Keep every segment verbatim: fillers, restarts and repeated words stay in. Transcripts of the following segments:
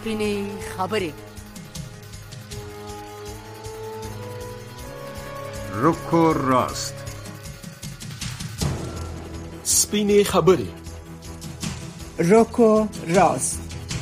سپینې خبرې. رک و راست. سپینې خبرې. رک و راست.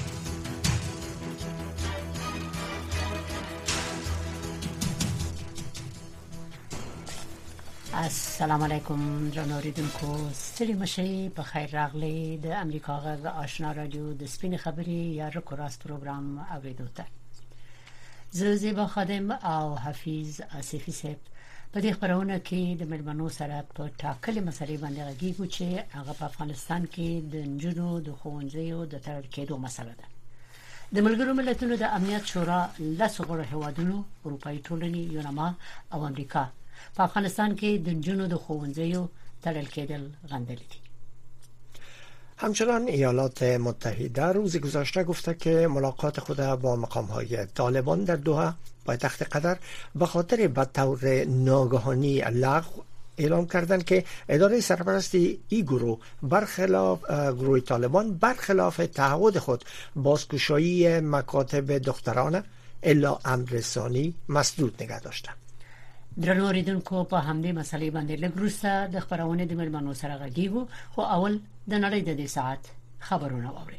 السلام علیکم درنو اوریدونکو، ستړي مشئ، په خیر راغلی د امریکا غږ آشنا رادیو د سپینې خبرې یا رک و راست پروګرام اوریدو ته. زه زیبا خادم او حفیظ آصفی صاحب په دې خبرونه کې د مېلمنو سره په ټاکلې مسلې باندې غږیږو چې هغه په افغانستان کې د نجونو د ښوونځیو د تړل کېدو مسله ده. د ملګرو ملتونو د امنیت شورا لس غړو هیوادونو، اروپאי ټولنې، یوناما او امریکا په افغانستان کې د نجونو د ښوونځیو تړل کېدل غندلي دي. همچنان ایالات متحده روز گذشته گفته که ملاقات خود با مقام‌های طالبان در دوحه پایتخت قطر به خاطر به طور ناگهانی لغو اعلام کردند که اداره سرپرستی این گروه برخلاف گروه طالبان برخلاف تعهد خود بازگشایی مکاتب دخترانه الا امر ثانی مسدود نگه داشته. درنو اوریدونکو، په همدې مسلې باندې لږ وروسته د خبرونې د مېلمنو سره غږیږو، خو اول د نړۍ د دې ساعت خبرونه واورئ.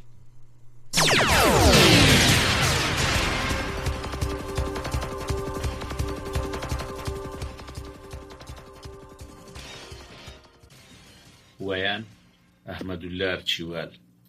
ویان احمد الله ارچیوال.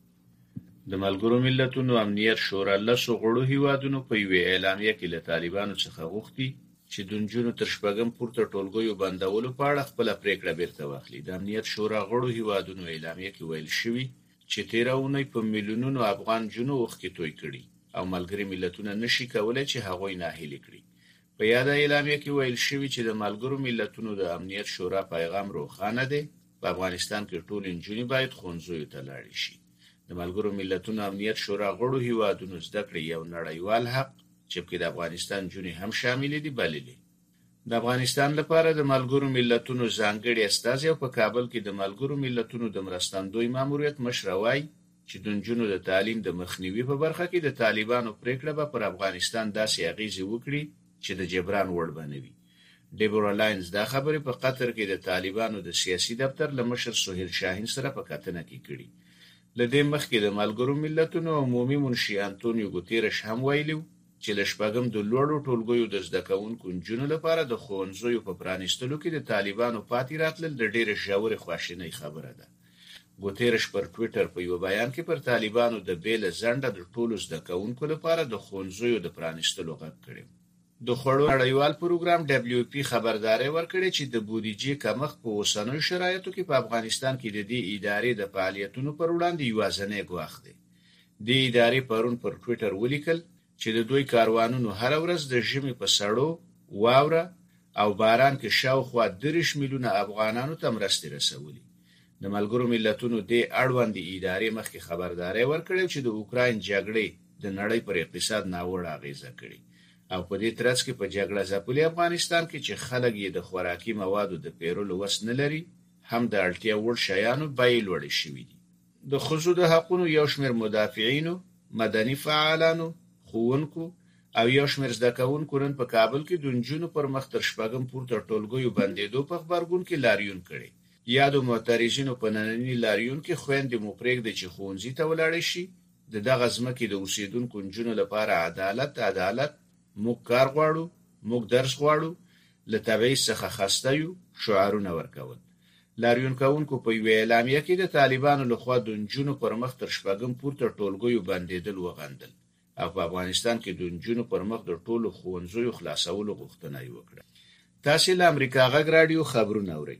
د ملګرو ملتونو امنیت شورا لسو غړو هیوادونو په یوه اعلامیه کې له طالبانو څخه غوښتي چې د نجونو تر شپږم پورته ټولګیو بندولو په اړه خپله پریکړه بیرته واخلي. د امنیت شورا غړو هیوادونو اعلامیه کې ویل شوي چې تیره اونۍ په میلیونونو افغان نجونو اوښکې توی کړي او ملګري ملتونه نشي کولای چې هغوی ناهیلي کړي. په یاده اعلامیه کې ویل شوي چې د ملګرو ملتونو د امنیت شورا پیغام روښانه دی: په افغانستان کې ټول نجونې باید ښوونځیو ته لاړې شي. د ملګرو ملتونو امنیت شورا غړو هیوادونو زده کړې یو نړیوال حق چې په د افغانستان نجونې هم شامل دي بللي. د افغانستان لپاره د ملګرو ملتونو ځانګړي استازی او په کابل کې د ملګرو ملتونو د مرستندوی ماموریت مشر وایي چې د نجونو د تعلیم د مخنیوي په برخه کې د طالبانو پریکړه به پر افغانستان داسې اغیزې وکړي چې د جبران وړ به نه وي. ډیبورا لاینز دا خبرې په قطر کې د طالبانو د سیاسي دفتر له مشر سهیل شاهین سره په کتنه کې کړي. له دې مخکې د ملګرو ملتونو عمومي منشي انټونیو ګوتیرش هم ویلي چې له شپږم د لوړو ټولګیو د زده کوونکو نجونو لپاره د ښوونځیو په پرانیستلو کې د طالبانو پاتې راتلل د ډېرې ژورې خواشینۍ خبره ده. ګوتیرش پر ټویټر په یو بیان کې پر طالبانو د بیله ځنډه د ټولو زده کوونکو لپاره د ښوونځیو د پرانیستلو غږ کړی. د خوړو نړیوال پروګرام دبلیو پی خبرداري ورکړې چې د بودیجې کمښت په اوسنیو شرایطو کې په افغانستان کې د دې ادارې د فعالیتونو پر وړاندې یوازینی ګواښ دی. دې ادارې پرون پر ټویټر ولیکل چې د دوی کاروانونو هر ورځ د ژمي په سړو، واوره او باران کې شاوخوا دېرش میلیونه افغانانو ته مرستې رسولي. د ملګرو ملتونو دې اړوندې ادارې مخکې خبرداري ورکړې چې د اوکراین جګړې د نړۍ پر اقتصاد ناوړه اغیزه کړې او په دې ترڅ کې په جګړه ځپلي افغانستان کې چې خلک یې د خوراکي موادو د پیرلو وس نه لري، هم د اړتیا وړ شیانو بیې لوړې شوي دي. د ښځو د حقونو یو شمېر مدافعینو، مدني فعالانو، ښوونکو او یو شمېر زده کوونکو نن په کابل کې د نجونو پر مخ تر شپږم پورته ټولګیو بندېدو په غبرګون کې لاریون کړی. یا د معترضینو په ننني لاریون کې خویندې مو پرېږدئ چې ښوونځي ته ولاړې شي، د دغه ځمکې د اوسېدونکو نجونو لپاره عدالت عدالت موږ کار غواړو، موږ درس غواړو، له تبعیض څخه خسته یو شعارونه ورکول. لاریون کوونکو په یوه اعلامیه کې د طالبانو لخوا د نجونو پر مخ تر شپږم پورته ټولګیو بندېدل وغندل او په افغانستان کې د نجونو پر مخ د ټولو ښوونځیو خلاصولو غوښتنه یې وکړه. تاسې له امریکا غږ راډیو خبرونه اورئ.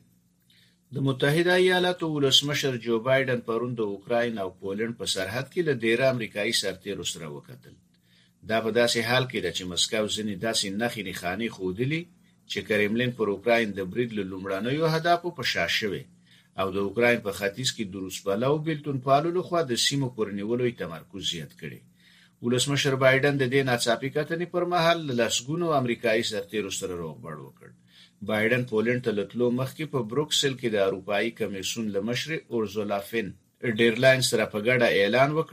د متحده ایالاتو ولسمشر جو بایډن پرون د اوکراین او پولنډ په سرحد کې له ډیره امریکایي سرتیرو سره وکتل. دا په داسې حال کې ده چې مسکو ځینې داسې نښې نښانې ښودلي چې کرملین پر اوکراین د برید له لومړنیو اهدافو په شا شوی او د اوکراین په ختیځ کې د روسپالو بیلتونپالو لخوا د سیمو پر نیولو تمرکز زیات کړي. ولسمشر بایډن د دې ناڅاپي کتنې پر مهال له لسګونو امریکایي سرتیرو سره روغبړ وکړ. بایډن پولنډ ته له تلو مخکې په بروکسل کې د اروپایي کمیسیون له مشرې اورزولا فن ډیر لاین سره په ګډه اعلان وکړ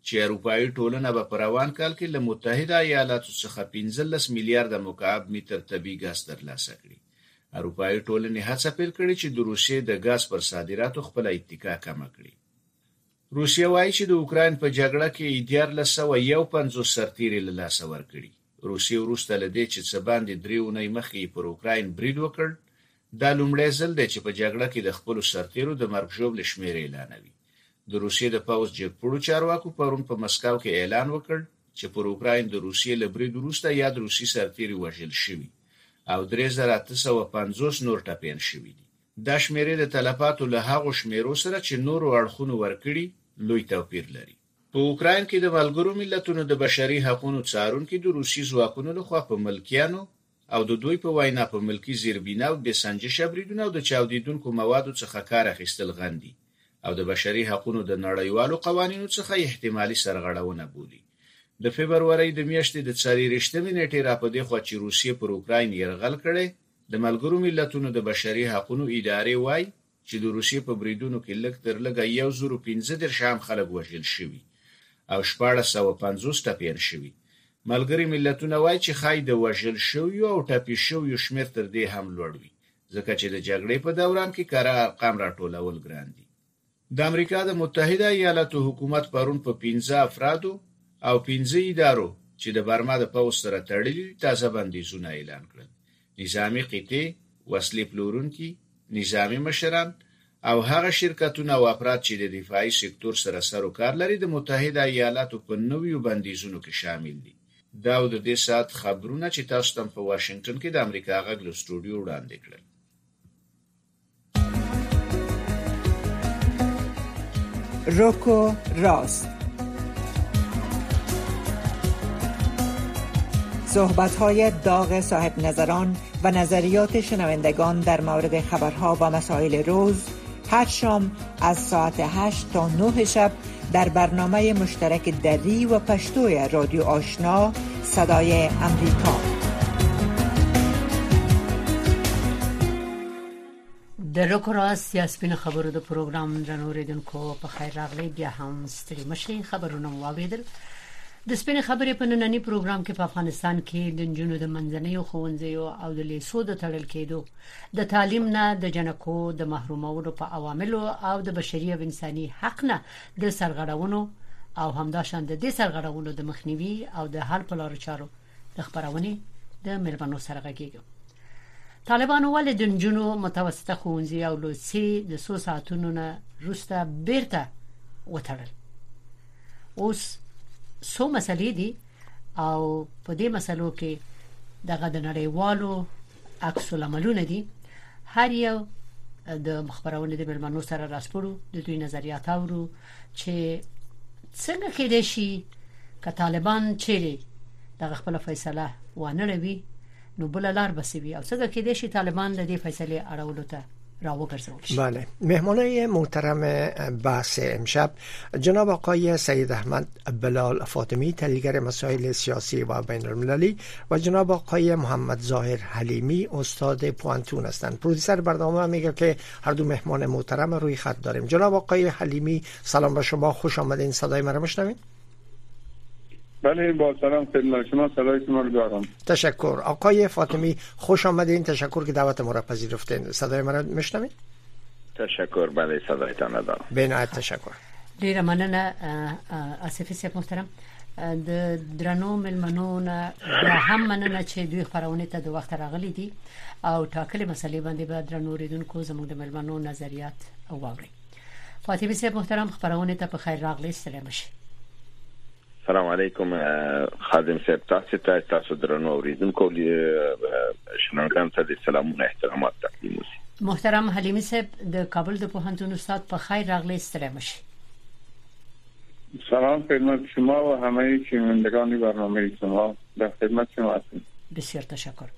چې اروپאי ټولنه به په روان کال کې له متحده ایالاتو څخه پنځلس میلیارډ مکعب متر طبیعي ګاز ترلاسه کړي. اروپאי ټولنې هڅه پیل کړې چې د روسیې د ګاز پر صادراتو خپل اتکا کم کړي. روسیه وایي چې د اوکراین په جګړه کې دیارلس سوه یو پنځوس سرتیري له لاسه ورکړي. روسیه وروسته له دې چې څه باندې درې اونۍ مخکې پر اوکراین برید وکړ، دا لومړی ځل دی چې په جګړه کې د خپلو سرتیرو د مرګ ژوبلې شمېر اعلانوي. د روسیې د پوځ جګپوړو چارواکو پرون په مسکو کې اعلان وکړ چې پر اوکراین د روسیې له برید وروسته یاد روسي سرتیري وژل شوي او درې زره اته سوه پنځوس نور ټپیان شوي دي. دا شمیرې د تلفاتو له هغو شمیرو سره چې نورو اړخونو ورکړي لوی توپیر لري. په اوکراین کې د ملګرو ملتونو د بشري حقوقو څارونکي د روسي ځواکونو لخوا په ملکیانو او د دوی په وینا په ملکی زیربینا او د سنجش بریدونو او د چاودیدونکو موادو څخه کار اخیستل غندي او د بشري حقوقو د نړیوالو قوانینو څخه احتمالي سرغړونه بولي. د فبرवरी د میاشتې د څلورشتمې نیټې راپدې خو چې روسیې پر اوکراین یرغل کړي، د ملګرو ملتونو د بشري حقوقو ادارې وایي چې د روسیې په بریدونو کې لږ تر لږه یو زر او پنځه دېرش عام خلک وژل شوي او شپاړس سوه پنځوس ټپیان شوي. ملګري ملتونه وایي چې ښایي د وژل شویو او ټپي شویو شمېر تر دې هم لوړ وي، ځکه چې د جګړې په دوران کې کره ارقام راټولول ګران دي. د امریکا د متحده ایالاتو حکومت پرون په پنځه افرادو او پنځه ادارو چې د برما د پوځ سره تړلي تازه بندیزونه اعلان کړل. نظامي قطعې، وسلې پلورونکي، نظامي مشران او هغه شرکتونه او افراد چې د دفاعي سکتور سره سر و کار لري د متحده ایالاتو په نویو بندیزونو کې شامل دي. دا د دې سات خبرونه چې تاسو ته په واشنگټن کې د امریکا غږ له سټوډیو وړاندې کړل. روکو راست، صحبت‌های داغ صاحب نظران و نظریات شنوندگان در مورد خبرها و مسائل روز، هر شام از ساعت هشت تا نه شب در برنامه مشترک دری و پشتوی رادیو آشنا صدای امریکا. د روکو راست یا سپین خبرو د پروګرام درنو ریدونکو په خیر راغلی، بیا هم ستړي مشي خبرونه واوریدل. د سپین خبرې په نننی پروګرام کې په افغانستان کې د جنونو د منځنیو ښوونځیو او د لیسو د تړل کېدو، د تعلیم نه د جنکو د محرومولو په عواملو او د بشري او انساني حق نه د سرغړونو او همداشان د دې سرغړونو د مخنیوي او د حل په لارو چارو د خبرونې د ملمنو سره غږیږي. طالبانو ولې د جنونو متوسطه ښوونځي او لیسې د څو ساعتونو نه وروسته بیرته وتړل؟ اوس څو مسلې دي او په دې مسلو کې دغه د نړیوالو عکس العملونه دي. هر یو د مخبرونې د ملمنو سره راسپړو د دوی نظریات اورو چې څنګه کېدای شي که طالبان چیرې دغه خپل فیصله ونه لوي نو بل لار بسوي او څنګه کېدای شي طالبان د دې فیصله اړولو ته راوګرځول. بله، مهمانای محترم بحث امشب جناب آقای سید احمد بلال فاطمی، تحلیلگر مسائل سیاسی و بین المللی، و جناب آقای محمد ظاهر حلیمی، استاد پوانتون هستند. پرودوسر برنامه میگه که هر دو مهمان محترم روی خط داریم. جناب آقای حلیمی سلام به شما، خوش آمدین. صدای من رو میشنوید؟ بله، با سلام خدمت شما، صدای شما رو دارم. تشکر. آقای فاطمی خوش آمدین، تشکر که دعوت ما را پذیرفتین. صدای من را میشنوید؟ تشکر، بله صدایتان دارم. بنایت تشکر. ډیره مننه اسفی صاحب محترم. د درنو ملمنو نه هم مننه چې دوی خبرونه ته د وخت راغلي دي او ټاکلې مسلې باندې به درنو ریدونکو زموږ د ملمنو نظریات او واوري. فاطمه صاحب محترم، خبرونه ته په خیر راغلی، ستړي مشي. سلام علیکم خادم صاحب، تاسو ته تاسو درنو اوریدونکو شنوندگان ته د سلامونو احترامات تقدیم وشي. محترم حلیمی صاحب د کابل د پوهنتون استاد، په خیر راغلی، ستړي مشي. سلام خدمت شما و همه شنوندگان برنامه شما، در خدمت شما هستم. بسیار تشکر.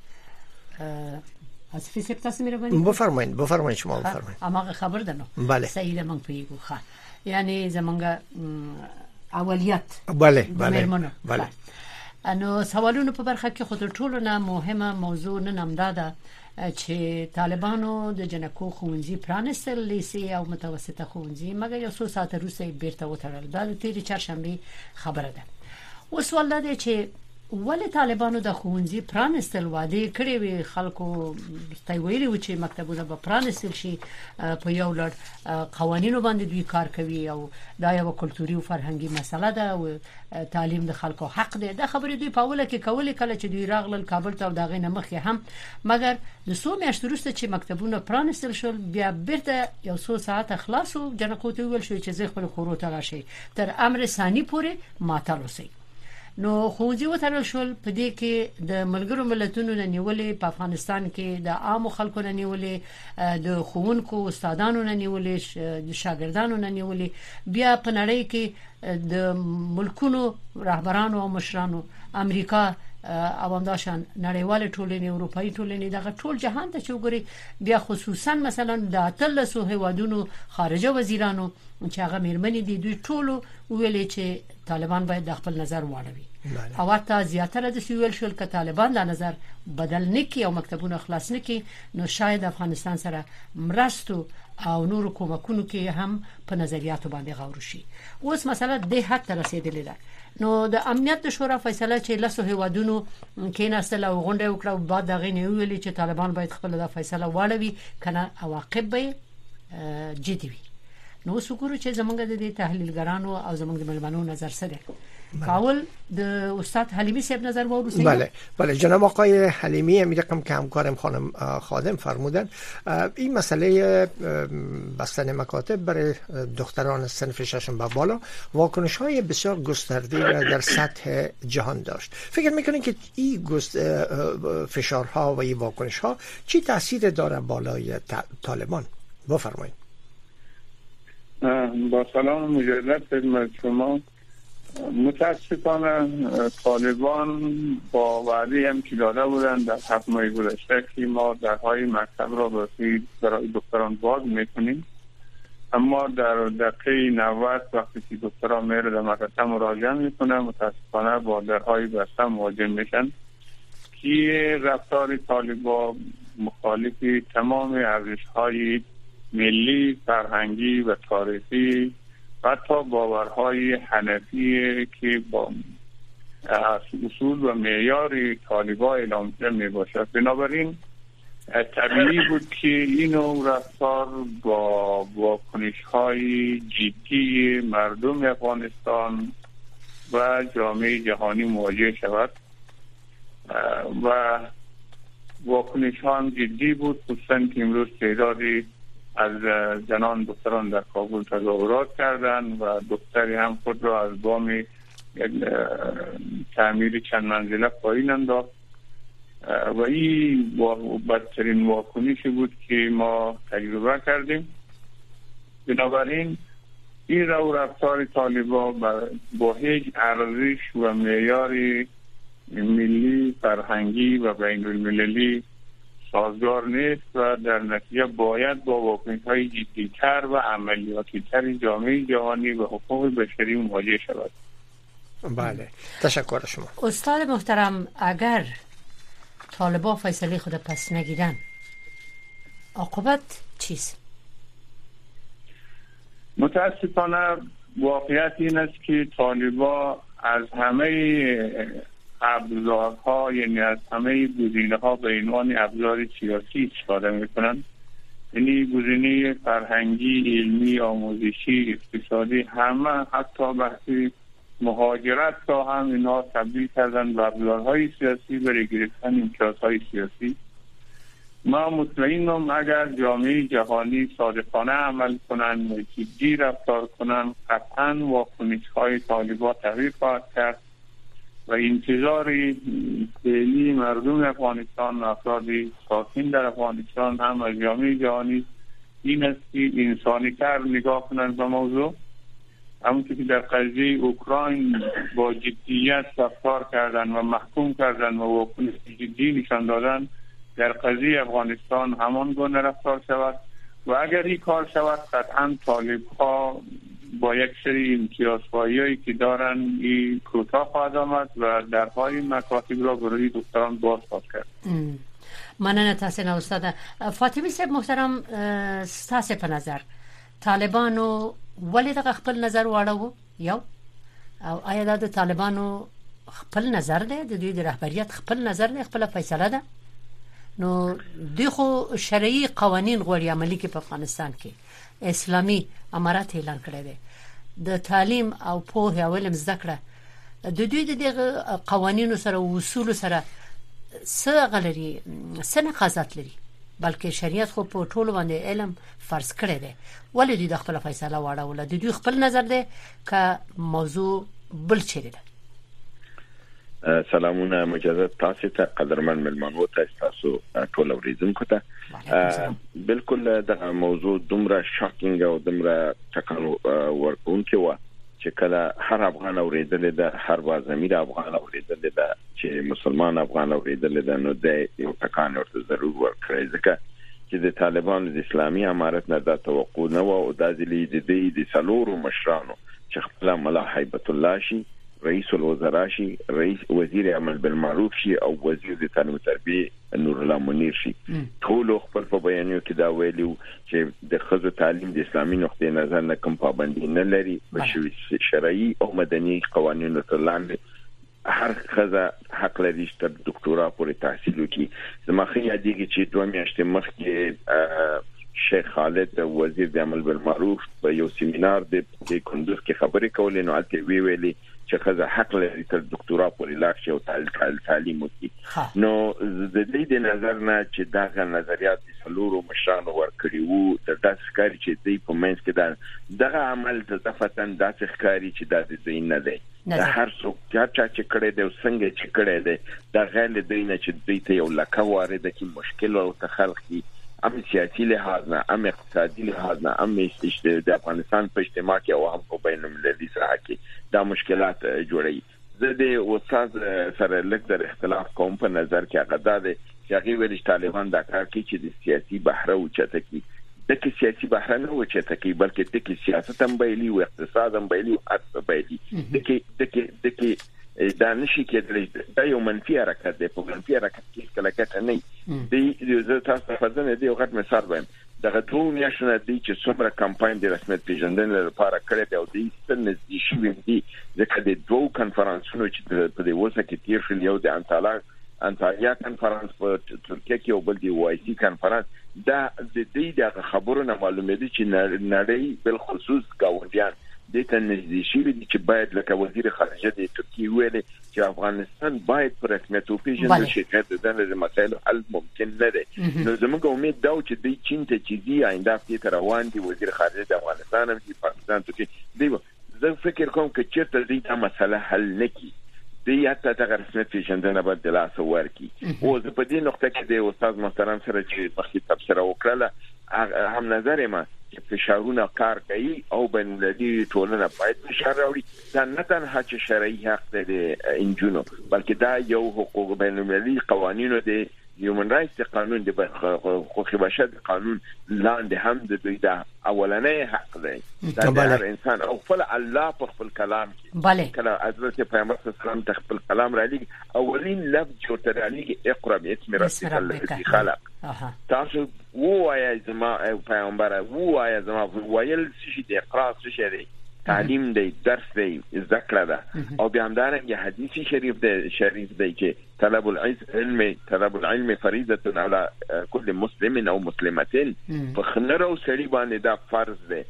اسفی صاحب تاسو مهرباني بفرمایید بفرمایید شما بفرمایید. اما خبر ده نو بله صحیح من پیګو ښه، یعنی زمونږ اولیت بله بله بله. انو سوالونو په برخه کې خود ټولو نه مهمه موضوع نن همدا ده چې طالبانو د جنکو خوندزي پرانستل لیسي او متوسطه خوندزي مګر یو څو ساعت وروسته بیرته وتړل. دا د تیری چهارشنبه خبره ده. اوس ولدا چې ولې طالبانو د خوندزي پرانستل وعده کړې وي خلکو ستای ویلي و چې مکتبونه به پرانستل شي په یو لړ قوانینو باندې دوی کار کوي او دا یو کلتوري او فرهنګي مسله ده او تعلیم د خلکو حق دی. دا خبرې دوی په اوله کې کولې کله چې دوی راغلل کابل ته او دا غینه مخې هم مګر د څو میاشتو وروسته چې مکتبونه پرانستل شول بیا بیرته یو څو ساعت خلاصو جنکو ته ویل شو چې زه خپل خورو ته راشي تر امر ثاني پورې ماتل وسی. نو خوځي وترل شول په دې کې د ملګرو ملتونو نه نیولې په افغانستان کې د عام خلکو نه نیولې د خوونکو استادانو نه نیولې د شاګردانو نه نیولې بیا په نړۍ کې د ملکونو رهبرانو او مشرانو امریکا او همداشان نړیوال ټولنې اروپאי ټولنې دغه ټول جهان ته چوغوري بیا خصوصا مثلا د اتلسو هوادونو خارجه وزیرانو چې هغه مېرمنې دي دوی ټولو ویلې چې طالبان باید د خپل نظر واړوي او حتی زیاتره د سویل شول ک طالبان د نظر بدل نکي او مکتبونه خلاص نکي نو شاید افغانستان سره مرستو او نور کومکونو کې هم په نظریاتو باندې غور شي. اوس مسله د حد ته رسیدلې ده. نو د امنیت د شورا فیصله چې لاسو هوادونو کې نسل او غونډه وکړه او بعد دغه نه ویلي چې طالبان باید خپل د فیصله واړوي کنه عواقب به جدي وي. نو وسوګورو چې زمونږ د تحلیلګرانو او زمونږ د ملمنو نظر سره کاول د استاد حلیمی صاحب نظر وروسته. بله بله جناب آقای حلیمی هم رقم که همکارم خانم خادم فرمودن این مسئله بستن مکاتب برای دختران صنف ششم به بالا واکنش های بسیار گسترده در سطح جهان داشت. فکر میکنین که این فشارها و این واکنش ها چی تاثیر داره بالای طالبان؟ بفرمایید. با سلام مجدد خدمت شما. متاسفانه طالبان با وعده هم که داده بودند در هفت ماه گذشته که ما درهای مکتب را برای دختران باز میکنیم، اما در دقیقه نود وقتی که دختران میره در مکتب مراجعه میکنن متاسفانه با درهای بسته مواجه میشن که رفتار طالبان مخالف تمام ارزش‌های ملی، فرهنگی و تاریخی و حتی باورهای حنفی که با اصول و معیار طالبان اعلام شده می باشد. بنابراین طبیعی بود که این نوع رفتار با واکنش‌های جدی مردم افغانستان و جامعه جهانی مواجه شود و واکنش‌ها هم جدی بود، خصوصا که امروز تعدادی از زنان دختران در کابل تظاهرات کردند و دختری هم خود را از بام یک تعمیر چند منزله پایین انداخت و این بدترین واکنشی بود که ما تجربه کردیم. بنابراین این رو رفتار طالبان با هیچ ارزش و معیار ملی، فرهنگی و بین المللی سازگار نیست و در نتیجه باید با واکنش‌های جدی‌تر و عملیاتی‌تر جامعه جهانی و حقوق بشری مواجه شود. بله، تشکر شما. استاد محترم، اگر طالبان فیصله خود پس نگیرن عاقبت چیست؟ متاسفانه واقعیت این است که طالبان از همه ابزارها، یعنی از همه گزینه‌ها به عنوان ابزار سیاسی استفاده می‌کنند. یعنی گزینه فرهنگی، علمی، آموزشی، اقتصادی، همه حتی بحث مهاجرت را هم اینا تبدیل کردن به ابزارهای سیاسی برای گرفتن امتیازهای سیاسی. ما مطمئنم اگر جامعه جهانی صادقانه عمل کنند و جدی رفتار کنند قطعاً واکنش‌های طالبان تغییر خواهد کرد و انتظار فعلی مردم افغانستان و افراد ساکن در افغانستان هم از جامعه جهانی این است که انسانی تر نگاه کنند به موضوع. همونطور که در قضیه اوکراین با جدیت رفتار کردن و محکوم کردن و واکنش جدی نشان دادن، در قضیه افغانستان همان گونه رفتار شود و اگر این کار شود قطعا طالب ها با یک سری امتیازهایی که دارن این کوتاه خواهد آمد و درهای مکاتب را برای دختران باز خواهد کرد. مننه تاسو نه استاد فاطمی صاحب محترم، تاسو په نظر طالبانو ولې د خپل نظر واړو یو او آیا د طالبانو خپل نظر دی، د دوی د رهبریت خپل نظر دی، خپل فیصله ده؟ نو دغه شرعي قوانين غوړي عملي کې په افغانستان کې اسلامي امارات اعلان کړی دی د تعلیم او په علم ذکر د دوی د دغه قوانینو سره او اصول سره څه غلري څه نقاضات لري، بلکې شریعت خو په ټولو باندې علم فرض کړی دی. ولې دوی د خپل فیصله واړول؟ د دوی خپل نظر دی که موضوع بل چیرې ده؟ سلامونه مجازات تاسو ته قدرمن ملمنو ته تاسو ټول اوریدونکو ته. بالکل د موضوع دومره شاکینګ او دومره ټکانو ورکونکي و چې کله هر افغان اوریدل ده، هر وازمیر افغان اوریدل ده چې مسلمان افغان اوریدل ده، نو د یو ټکان ورته ضرور ورکړي ځکه چې د طالبانو د اسلامي امارت نه د توقع نه و او د ځلې د دې د سلورو مشرانو چې خپل ملا هیبت الله شي، رئیس الوزراء شي، رئیس وزیر عمل بالمعروف شي او وزیر د تعلیم او تربیه نور الله منیر شي، ټول خپل په بیانیو کې دا ویلو چې د خزو تعلیم د اسلامي نقطې نظر نه کوم پابندي نه لري، په شرعي او مدني قوانینو تر لاندې هر خزه حق لري چې ډاکټورا پورې تحصیل وکړي. زموږ یادېږي چې دوه میاشتې مخکې شیخ خالد وزیر د عمل بالمعروف په یو سیمینار د کندوز کې خبرې کولې، نو البته وی ویلي چې خزه حق لري تر ډاکټورا پورې لاړ شي او تعلیم وکړي. نو د دې د نظر نه چې دا نظریات د سلورو مشرانو ورکړي وو د داس ښکاري چې دوی په منځ کې دا دغه عمل د ځفتن داسې ښکاري چې دا د دوی نه دی، د هر څوک چې کړی دی او څنګه چې کړی دی دا غیر له دوی نه چې دوی ته یو لکه وارده کې مشکل او تخلق کی ام سیاسي لحاظ نه، ام اقتصادي لحاظ نه، ام د افغانستان په اجتماع کې او هم په بین المللي ساحه کې دا مشکلات جوړي. زه د استاد سره لږ اختلاف کوم په نظر کې هغه دا دی چې هغه ویل چې طالبان دا کار کوي چې د سیاسي بهره اوچته کی، د کې سیاسي بهره نه اوچته کی بلکې د کې سیاست هم بیلی او اقتصاد هم بیلی او حتی بیلی د کې د کې د کې دا نشي کېدلی، دا یو منفي حرکت دی. په منفي حرکت کې کله کته نه دی. زه تاسو په ځنه دی یو غټ مثال وایم، دغه دوه میاشتې دی چې څومره کمپاین د رسمیت پیژندنې لپاره کړی دی او د نږدې شوی دی ځکه د دوه کنفرانسونو چې په دې وسه کې تیر شول، یو د انټالا انټالیا کنفرانس په ترکیه کې او بل دی وای سی کنفرانس، دا د دې د خبرونو معلومه دي چې نړۍ بل خصوص گاونډیان د ته نږدې شوی دي چې باید لکه وزیر خارجه د ترکیه ویلي چې افغانستان باید پر رسمیت پیژندل شي چې د مسایل حل ممکن نه دی. نو زموږ امید دا چې د چین ته چې دی آینده په روان دي وزیر خارجه د افغانستان هم چې پاکستان ته دی، زه فکر کوم چې چیرته دې دا مسله حل نکړي دی حتی د رسمیت پیژندنه باید د لاس ورکی. او زه په دې نقطه کې د استاد محترم سره چې مخکې تبصره وکړه هم نظر ما چې فشارونه کار کوي او بین المللي ټولنه باید فشار راوړي، دا نه تنها چې شرعي حق دی انجونو بلکې دا یو حقوق بین المللي قوانینو دی، هیومن رایټس قانون دی، حقوق بشر قانون لاندې هم د دوی دا اولنې حق دی دا هر انسان او خپل الله په خپل کلام کې کله حضرت پیغمبر صلی الله علیه وسلم خپل کلام را لګي اولین لفظ چې تر لګي اقرا باسم ربک الذی خلق، تاسو وایي زما پیغمبر وایي زما ویل شي د اقرا څه دی، تعلیم دی، درس دی، ذکر ده او بیا همدارنګه حدیث شریف دی شریف دی چې طلب العلم طلب العلم فریضه علی كل مسلم او مسلمتين، فخنر او سړي باندې دا فرض دی،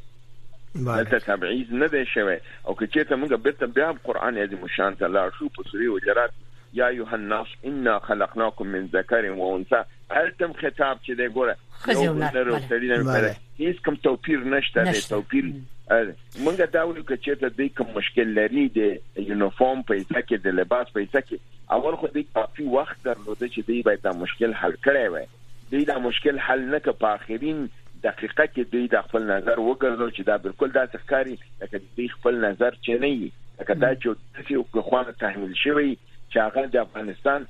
دلته تبعیض نه دی شوی. او که چېرته موږ بیرته بیا قرآن عظیم الشان ته لاړ شو په سورې حجرات یا ایها الناس انا خلقناکم من ذکر و انثى، التم خطاب چې دی ګوره یو خنر او سړي نه هیڅ کوم توپیر نشته دی، توپیر منګه دا ویل چې چېرته د کوم مشکل لري د یونیفورم پیسې کې د لباس پیسې کې اول خو د کافي وخت درلوده چې دی باید دا مشکل حل کړی وای، دی دا مشکل حل نه ک په اخرین دقیقه کې دی د خپل نظر وګرځول چې دا بالکل دا ښکاری لکه دی خپل نظر چې نه وي لکه دا چې یو خوانه تحمیل شوی چې هغه د افغانستان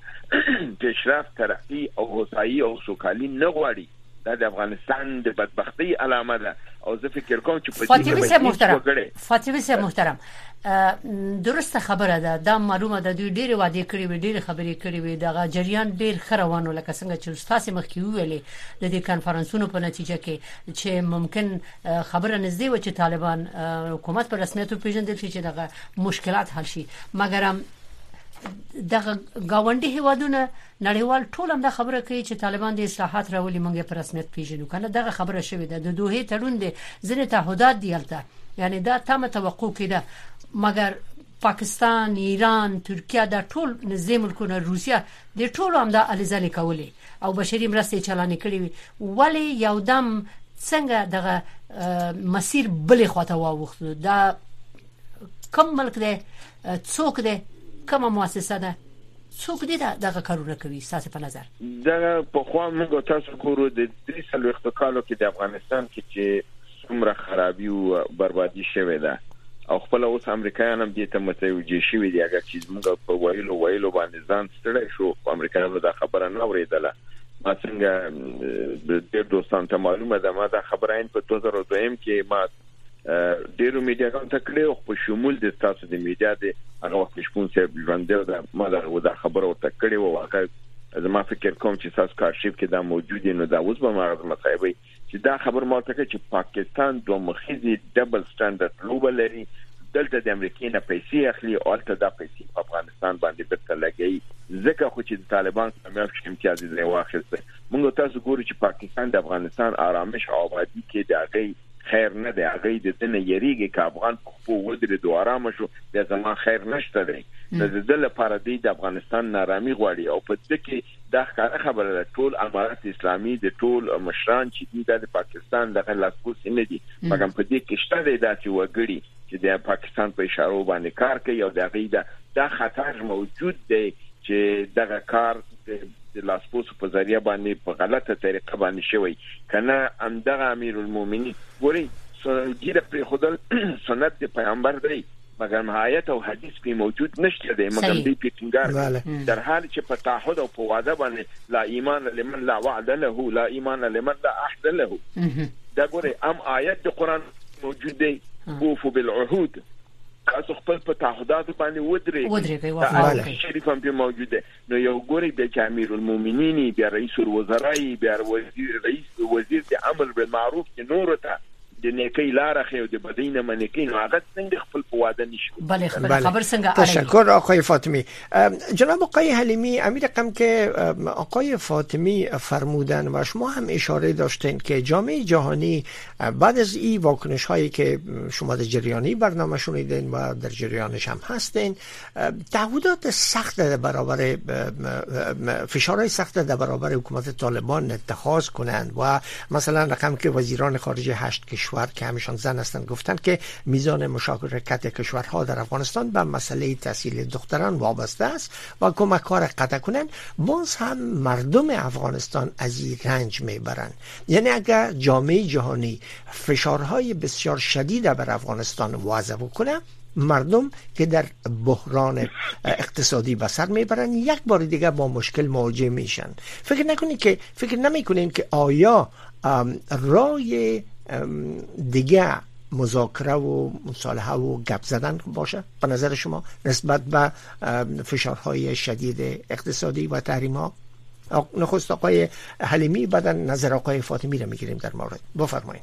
پیشرفت ترقی او هوسایی او سوکالي نه غواړي، دا د افغانستان د بدبختی علامه ده او زه فکر کوم چې په فاطمه سه محترم فاطمه سه محترم درسته خبره ده دا معلومه ده دوی ډېر وعده کړی وي ډېر خبرې کړی وي دغه جریان ډېر خروانو لکه څنګه چې تاسو مخکې ویلې د دې کانفرنسونو په نتیجه کې چې ممکن خبره نږدې و چې طالبان حکومت په رسمیت پیژندل شي چې دغه مشکلات حل شي مګر دغه گاونډي هیوادونه نړیوال ټول هم دا خبره کوي چې طالبان د اصلاحات راولي مونږه په رسمیت پیژنو کنه دغه خبره شوې ده د دوه تړون دي ځنه تعهدات دیلته یعنی دا تم توقع کړه مګر پاکستان ایران ترکیه دا ټول نظام ملکونه روسیا د ټول هم دا الزالي کولی او بشري مرستې چلانې کړې ولی یو دم څنګه دغه مسیر بلې خواته واوښت دا کوم ملک دی څوک دی کومه مؤسسه ده څوک دې دغه کارونه کوي تاسو په نظر دا په خوا موږ تاسو کورو د درې سلويخت کالو کې د افغانستان کې چې څومره خرابي او بربادي شوه ده او خپل اوس امریکایان هم دې ته متوجي شوي دي اگر چې موږ په وایلو وایلو باندې ځان ستړي شو امریکایانو دا خبره نه اوریدله ما څنګه د دوستان ته معلومه ده ما دا خبره این په دوه زره دوه کې ما ډیرو میډیا کاوه ته کړو په شمول د تاسو د میډیا د هغه وخت شپون صاحب ژوندې ده ما دا خبره ورته کړې و واقعا زما فکر کوم چې تاسو کارشیف کې دا موجود نه دا اوس به ما مصاحبه چې دا خبر ما ته چې پاکستان دوه مخیزي ډبل سټانډرډ لوبه لري دلته د امریکای نه پیسې اخلي او الته دا پیسې په افغانستان باندې بیرته لګي ځکه خو چې د طالبان کامیاب شي امتیاز یې واخیسته موږ تاسو ګورو چې پاکستان د افغانستان آرامش او آبادی کې د هغه خیر نه دی هغه د دنیا یریږي ک افغان په ودرې دوه آرام شو د زمان خیر نشته دی د دې لپاره د افغانستان نارامي غواړي او په دې کې دا خبره ده ټول امارات اسلامي د ټول مشران چې د پاکستان دغه لاسپوڅ نه دي مګر په دې کې شته د داسې وګړي چې د پاکستان په اشاره باندې کار کوي او دغه دا, دا خطر موجود دی چې دغه کار د لاسپوڅ په ذریعہ باندې په غلطه طریقه باندې شوی کنه اندغه امیر المؤمنین ګوري سنجیره پر خدای سنت د پیغمبر دی مګر نهایت او حدیث په موجود نشته دی مګر دی پیټینګار در حال چې په تعهد او په وعده باندې لا ایمان لمن لا وعد له لا ایمان لمن لا عهد له دا ګوري ام آیت د قران موجود دی اوفو بالعهود تاسو خپل په تعهدات باندې ودرې ودرې شریف هم موجود دی نو یو ګوري د امیر المؤمنین بیا رئیس الوزراء بیا وزیر رئیس وزیر د امر بالمعروف کې نور ته د نیکی لار خو د بدینه منکی نو هغه څنګه خپل پواده نشو بله خبر څنګه تشکر آقای فاطمی. جناب آقای حلیمی امیر رقم که آقای فاطمی فرمودن و شما هم اشاره داشتین که جامعه جهانی بعد از این واکنش هایی که شما در جریانی برنامه شنیدین و در جریانش هم هستین تعهدات سخت در برابر فشارهای سخت در برابر حکومت طالبان اتخاذ کنند و مثلا رقم که وزیران خارجه هشت کشور که همیشان زن هستند گفتن که میزان مشارکت کشورها در افغانستان به مسئله تحصیل دختران وابسته است و کمک کار قطع کنند باز هم مردم افغانستان از این رنج میبرند. یعنی اگر جامعه جهانی فشارهای بسیار شدید بر افغانستان وضع بکنه مردم که در بحران اقتصادی به سر میبرن یک بار دیگه با مشکل مواجه میشن. فکر نکنید که فکر نمیکنید که آیا رای دیگه مذاکره و مصالحه و گپ زدن باشه به نظر شما نسبت به فشارهای شدید اقتصادی و تحریم ها؟ نخست آقای حلیمی بعد نظر آقای فاطمی رو میگیریم در مورد. بفرمایید.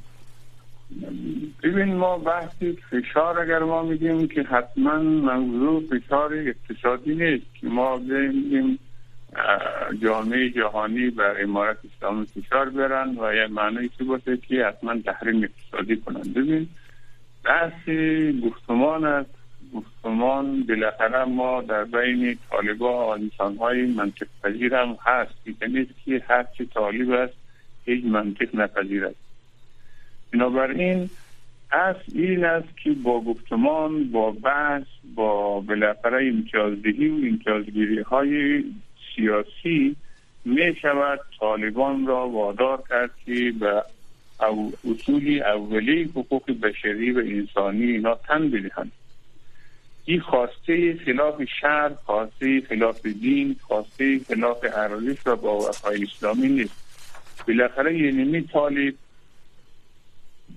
ببین ما بحثی فشار اگر ما میگیم که حتما موضوع فشار اقتصادی نیست که ما بگیم جامعه جهانی بر امارت اسلامی فشار برن و یه معنی چی باشه که حتما تحریم اقتصادی کنن. ببین بحث گفتمان است. گفتمان بالاخره ما در بین طالبا و انسان‌های منطق پذیر هم هست که نیست که هر چی طالب است هیچ منطق نپذیر است. بنابراین اصل این است که با گفتمان با بحث با بالاخره امتیازدهی و امتیازگیری های سیاسی می شود طالبان را وادار کرد که به اصول اولیه حقوق بشری و انسانی اینا تن بدهند. این خواسته خلاف شرع، خواسته خلاف دین، خواسته خلاف ارزش و باورهای اسلامی نیست. بالاخره یعنی طالب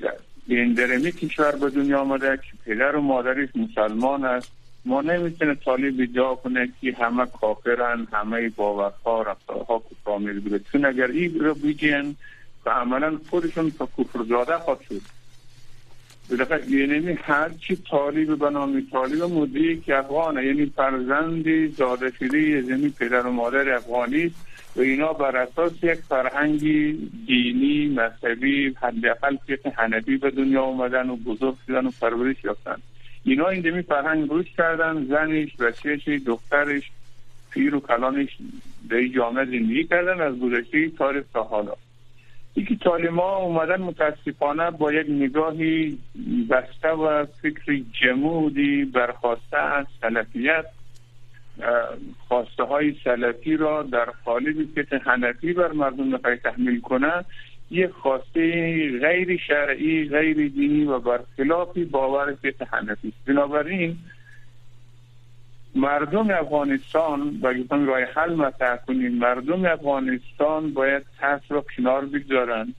این درمی کشور به دنیا آمده که پدر و مادرش مسلمان است. ما نمیتونه طالب ادعا کنه که همه کافرن، همه باورها رفتارها کفرآمیز بوده، چون اگر این رو بگن که عملا خودشون تا کفر زاده خواهد شد. بلکه یعنی هر چی طالب به نام طالب مدعی که افغانه، یعنی فرزند زاده شده زمین پدر و مادر افغانی است و اینا بر اساس یک فرهنگ دینی مذهبی حداقل فقه حنفی به دنیا آمدن و بزرگ شدن و پرورش یافتن. اینا این دمی فرهنگ روش کردن، زنش، بچه‌ش، دخترش، پیر و کلانش در جامعه زندگی کردن از گذشته تاریخ تا حالا. یکی طالب‌ها اومدن متاسفانه با یک نگاهی بسته و فکری جمودی برخواسته از سلفیت، خواسته های سلفی را در قالب فقه حنفی بر مردم بخواه تحمیل کنه، یک خواسته غیر شرعی، غیر دینی و برخلاف باور فقه حنفی است. بنابراین مردم افغانستان باید راه حل مطرح کنیم. مردم افغانستان باید ترس را کنار بگذارند.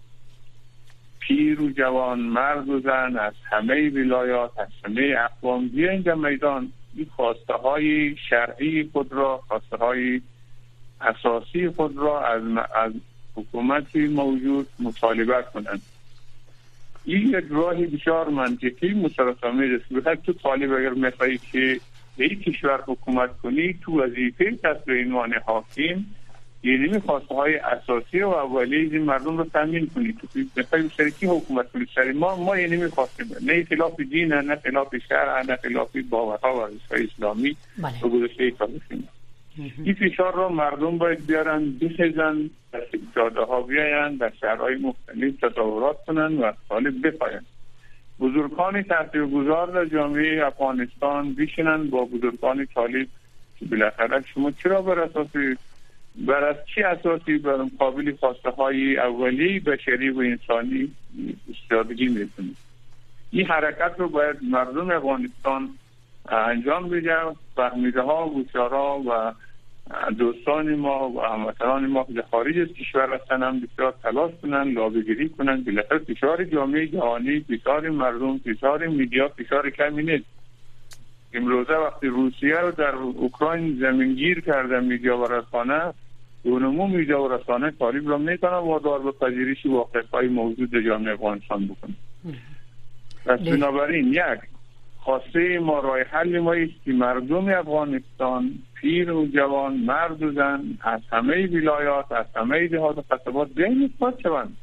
پیر و جوان، مرد و زن از همه ولایات، از همه اقوام بیاین در میدان این خواسته های شرعی خود را، خواسته های اساسی خود را از از حکومت موجود مطالبه کنند. این یک راهی بسیار منطقی مسالمه است. تو طالب اگر میخوایی که به این کشور حکومت کنی، تو وظیفه تصویر عنوان حاکم یعنی خواسته های اساسی و اولیه این مردم رو تامین کنی. تو میخوایی سر کی حکومت کنی؟ سر ما ما یعنی میخواستیم نه خلاف دین، نه خلاف شرع، نه خلاف باورها و ارزش‌های اسلامی و گذشته تاریخی. این فشار رو مردم باید بیارن، بخیزن، در جاده ها بیاین، در شهرهای مختلف تظاهرات کنن و از طالب بپاین. بزرگان تاثیرگذار در جامعه افغانستان بشینن با بزرگان طالب که بالاخره شما چرا بر اساس بر از چی اساسی بر مقابل خواسته های اولیه بشری و انسانی ایستادگی میکنید؟ این حرکت رو باید مردم افغانستان انجام بده. فهمیده ها و گوشارا و دوستان ما و هموطنان ما که خارج از کشور هستن هم بسیار تلاش کنن، لابیگری کنن. بالاخره فشار جامعه جهانی، فشار مردم، فشار میدیا فشار کمی نیست. امروزه وقتی روسیه رو در اوکراین زمینگیر کرده میدیا و رسانه، اونمو میدیا و رسانه طالب را میتونن وادار به پذیرش واقعیت‌های موجود در جامعه افغانستان بکنن. پس بنابراین یک خواسته ما راه حل ما است که مردم افغانستان، پیر و جوان، مرد و زن از همه ولایات، از همه دهات و قصبات بیاین اثبات شوند.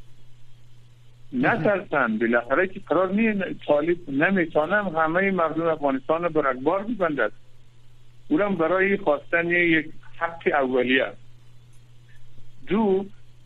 نترسن. بالاخره که قرار نیست طالب نمیتونم همه مردم افغانستان رو بر اکبار ببندد. اونم برای خواستن یک حق اولیه. دو،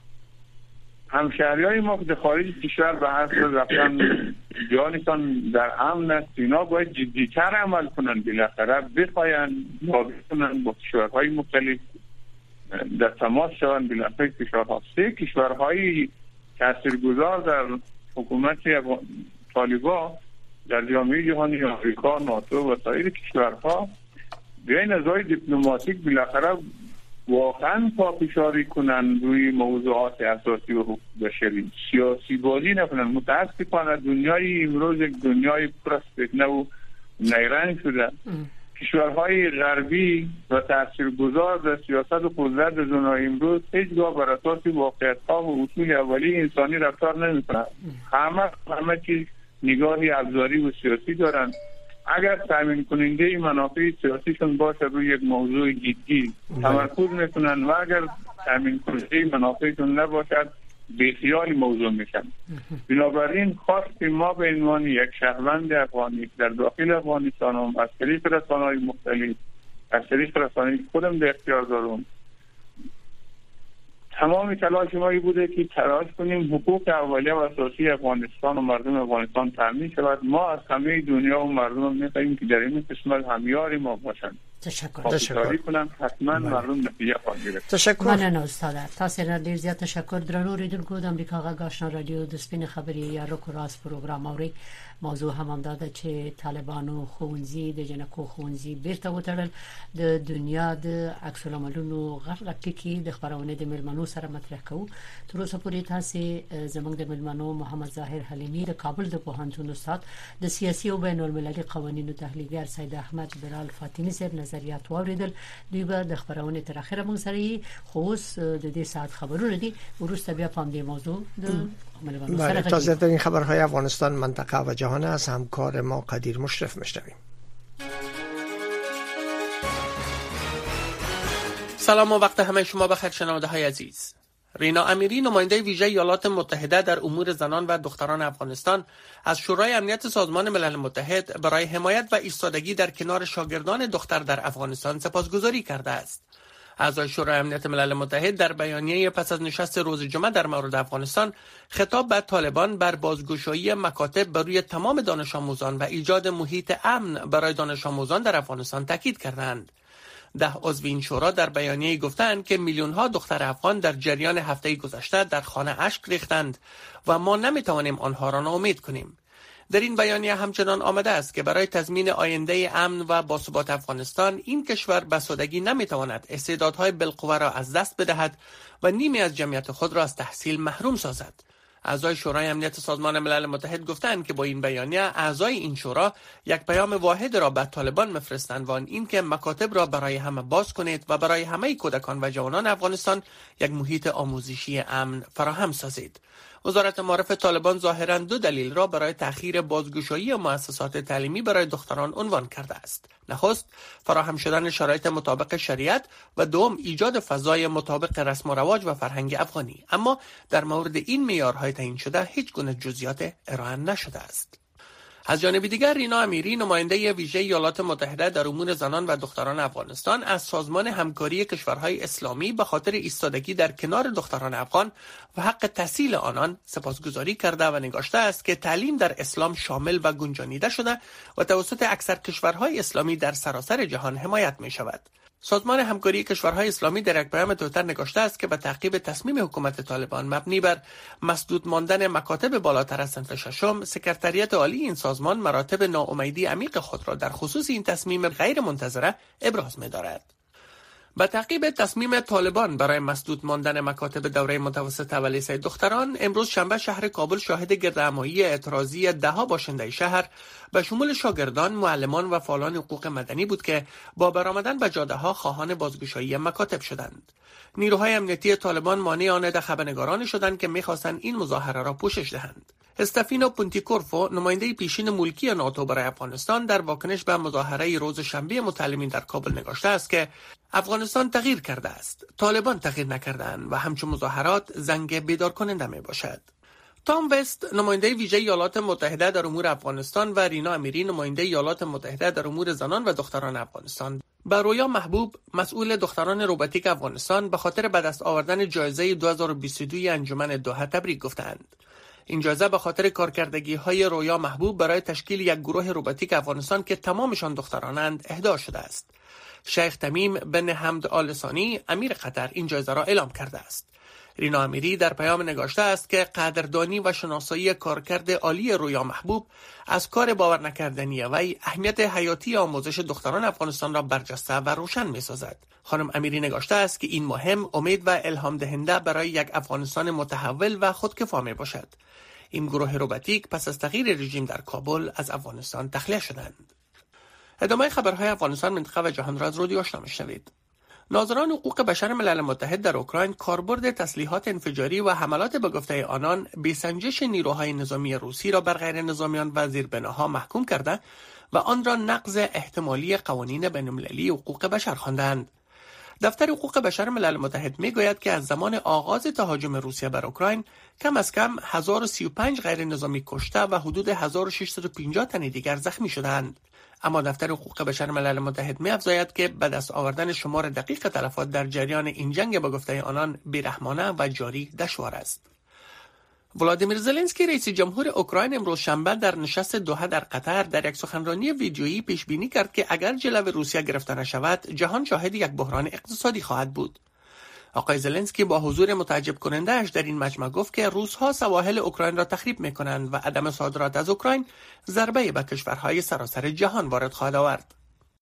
همشهری های ما که خارج کشور به اصل رفتن جانشان در امن است، اینا باید جدیتر عمل کنن. بالاخره بخواین لابی کنن با کشورهای مختلف در تماس شوند. بالاخره کشورها سه کشورهای تاثیرگذار در حکومت طالبان در جامعه جهانی، آمریکا، ناتو و سایر کشورها بیاین ازای دیپلماتیک بالاخره واقعا پافشاری کنن روی موضوعات اساسی و حقوق بشری. سیاسی بازی نکنن. متاسفانه دنیای امروز یک دنیای پر از فتنه و نیرنگ شده. کشورهای غربی و تاثیرگذار در سیاست و قدرت دنیای امروز هیچگاه بر اساس واقعیت‌ها و اصول اولیه انسانی رفتار نمی‌کنند. همه همه چیز نگاهی ابزاری و سیاسی دارند. اگر تامین کننده منافع سیاسیشون باشه روی یک موضوع جدی تمرکز میکنن و اگر تامین کننده منافعشون نباشد بیخیال موضوع میشن. بنابراین خواست ما به عنوان یک شهروند افغانی در داخل افغانستان هم از طریق رسانه‌های مختلف، از طریق رسانه‌ای خودم در اختیار دارم، تمام تلاش ما بوده که تلاش کنیم حقوق اولیه و اساسی افغانستان و مردم افغانستان تامین شود. ما از همه دنیا و مردم می‌خواهیم که در این قسمت همیار ما باشند. تشکر. تشکر کنم حتما مردم نتیجه خواهد گرفت. تشکر. مننه استاد. تاسو را ډیر زیات تشکر. درنو ریډونکو د امریکا غږ آشنا رادیو د سپین خبري یا رکو راس پروګرام اوري. موضوع هم دا ده چې طالبانو خوونزي د جنکو خوونزي بیرته وټړل. د دنیا د عکس العملونو غرغه ټکی د خبرونه د ملمنو سره مطرح کوو. تر اوسه پورې تاسو زموږ د ملمنو محمد ظاهر حلیمی د کابل د پوهنتون استاد، د سیاسي او بین المللي قوانینو تحلیلګر سید احمد بلال فاطمی صاحب نظریات واوریدل. دوی به د خبرونه تر اخره موږ سره خو اوس د دې ساعت خبرونه دي. ورسته بیا په دې موضوع د ملمنو سره تازه ترین خبرهای افغانستان، منطقه و جهان از همکار ما قدیر مشرف میشنویم. سلام و وقت همه شما بخیر شنونده های عزیز. رینا امیری، نماینده ویژه ایالات متحده در امور زنان و دختران افغانستان، از شورای امنیت سازمان ملل متحد برای حمایت و ایستادگی در کنار شاگردان دختر در افغانستان سپاسگزاری کرده است. اعضای شورای امنیت ملل متحد در بیانیه پس از نشست روز جمعه در مورد افغانستان خطاب به طالبان بر بازگشایی مکاتب بر روی تمام دانش آموزان و ایجاد محیط امن برای دانش آموزان در افغانستان تاکید کردند. ده عضو این شورا در بیانیه گفتند که میلیون ها دختر افغان در جریان هفته گذشته در خانه اشک ریختند و ما نمیتوانیم آنها را ناامید کنیم. در این بیانیه همچنان آمده است که برای تضمین آینده امن و باثبات افغانستان این کشور به سادگی نمیتواند استعدادهای بالقوه را از دست بدهد و نیمی از جمعیت خود را از تحصیل محروم سازد. اعضای شورای امنیت سازمان ملل متحد گفتند که با این بیانیه اعضای این شورا یک پیام واحد را به طالبان میفرستند و آن این که مکاتب را برای همه باز کنید و برای همه کودکان و جوانان افغانستان یک محیط آموزشی امن فراهم سازید. وزارت معارف طالبان ظاهراً دو دلیل را برای تأخیر بازگشایی مؤسسات تعلیمی برای دختران عنوان کرده است. نخست، فراهم شدن شرایط مطابق شریعت و دوم، ایجاد فضای مطابق رسم و رواج و فرهنگ افغانی. اما در مورد این معیارهای تعیین شده هیچ گونه جزئیات ارائه نشده است. از جانب دیگر، رینا امیری، نماینده ویژه ایالات متحده در امور زنان و دختران افغانستان، از سازمان همکاری کشورهای اسلامی به خاطر ایستادگی در کنار دختران افغان و حق تحصیل آنان سپاسگزاری کرده و نگاشته است که تعلیم در اسلام شامل و گنجانیده شده و توسط اکثر کشورهای اسلامی در سراسر جهان حمایت می شود. سازمان همکاری کشورهای اسلامی در یک پیام توییتر نگاشته است که به تعقیب تصمیم حکومت طالبان مبنی بر مسدود ماندن مکاتب بالاتر از صنف ششم، سکرتریت عالی این سازمان مراتب ناامیدی عمیق خود را در خصوص این تصمیم غیر منتظره ابراز می‌دارد. به تعقیب تصمیم طالبان برای مسدود ماندن مکاتب دوره متوسطه و لیسه دختران، امروز شنبه شهر کابل شاهد گردهمایی اعتراضی ده‌ها باشنده شهر به شمول شاگردان، معلمان و فعالان حقوق مدنی بود که با برآمدن به جاده‌ها خواهان بازگشایی مکاتب شدند. نیروهای امنیتی طالبان مانع آن ده خبرنگاران شدند که می‌خواستند این مظاهره را پوشش دهند. استفینو پونتیکورفو، نماینده پیشین ملکی ناتو برای افغانستان، در واکنش به مظاهره روز شنبه متعلمین در کابل نگاشته است که افغانستان تغییر کرده است، طالبان تغییر نکردند و همچون مظاهرات زنگ بیدار کننده می باشد. تام وست، نماینده ویژه ایالات متحده در امور افغانستان و رینا امیری، نماینده ایالات متحده در امور زنان و دختران افغانستان، به رویا محبوب، مسئول دختران روباتیک افغانستان، به خاطر به دست آوردن جایزه دو هزار و بیست و دو انجمن دوحه تبریک گفتند. این جایزه به خاطر کارکردگی‌های رویا محبوب برای تشکیل یک گروه روباتیک افغانستان که تمامشان دخترانند اهدا شده است. شیخ تمیم بن حمد آل ثانی، امیر قطر، این جایزه را اعلام کرده است. رینا امیری در پیام نگاشته است که قدردانی و شناسایی کارکرد عالی رویا محبوب از کار باور نکردنی وی اهمیت حیاتی آموزش دختران افغانستان را برجسته و روشن می‌سازد. خانم امیری نگاشته است که این مهم، امید و الهام دهنده برای یک افغانستان متحول و خودکفا می باشد. این گروه روباتیک پس از تغییر رژیم در کابل از افغانستان تخلیه شدند. ادامه خبرهای افغانستان، منطقه و جهان را از رادیو آشنا می‌شنوید. ناظران حقوق بشر ملل متحد در اوکراین کاربرد تسلیحات انفجاری و حملات به گفته آنان به سنجش نیروهای نظامی روسی را بر غیر نظامیان و زیربناها محکوم کرده و آن را نقض احتمالی قوانین بین‌المللی حقوق بشر خواندند. دفتر حقوق بشر ملل متحد میگوید که از زمان آغاز تهاجم روسیه بر اوکراین کم از کم هزار و سی و پنج غیر نظامی کشته و حدود هزار و ششصد و پنجاه تن دیگر زخمی شدند. اما دفتر حقوق بشر ملل متحد می‌افزاید که به دست آوردن شمار دقیق تلفات در جریان این جنگ با گفته آنان بیرحمانه و جاری دشوار است. ولادیمیر زلنسکی رئیس جمهور اوکراین امروز شنبه در نشست دوحه در قطر در یک سخنرانی ویدیویی پیش بینی کرد که اگر جلو روسیه گرفته نشود جهان شاهد یک بحران اقتصادی خواهد بود. آقای زلنسکی با حضور متعجب کننده اش در این مجمع گفت که روس‌ها سواحل اوکراین را تخریب می‌کنند و عدم صادرات از اوکراین ضربه به کشورهای سراسر جهان وارد خواهد آورد.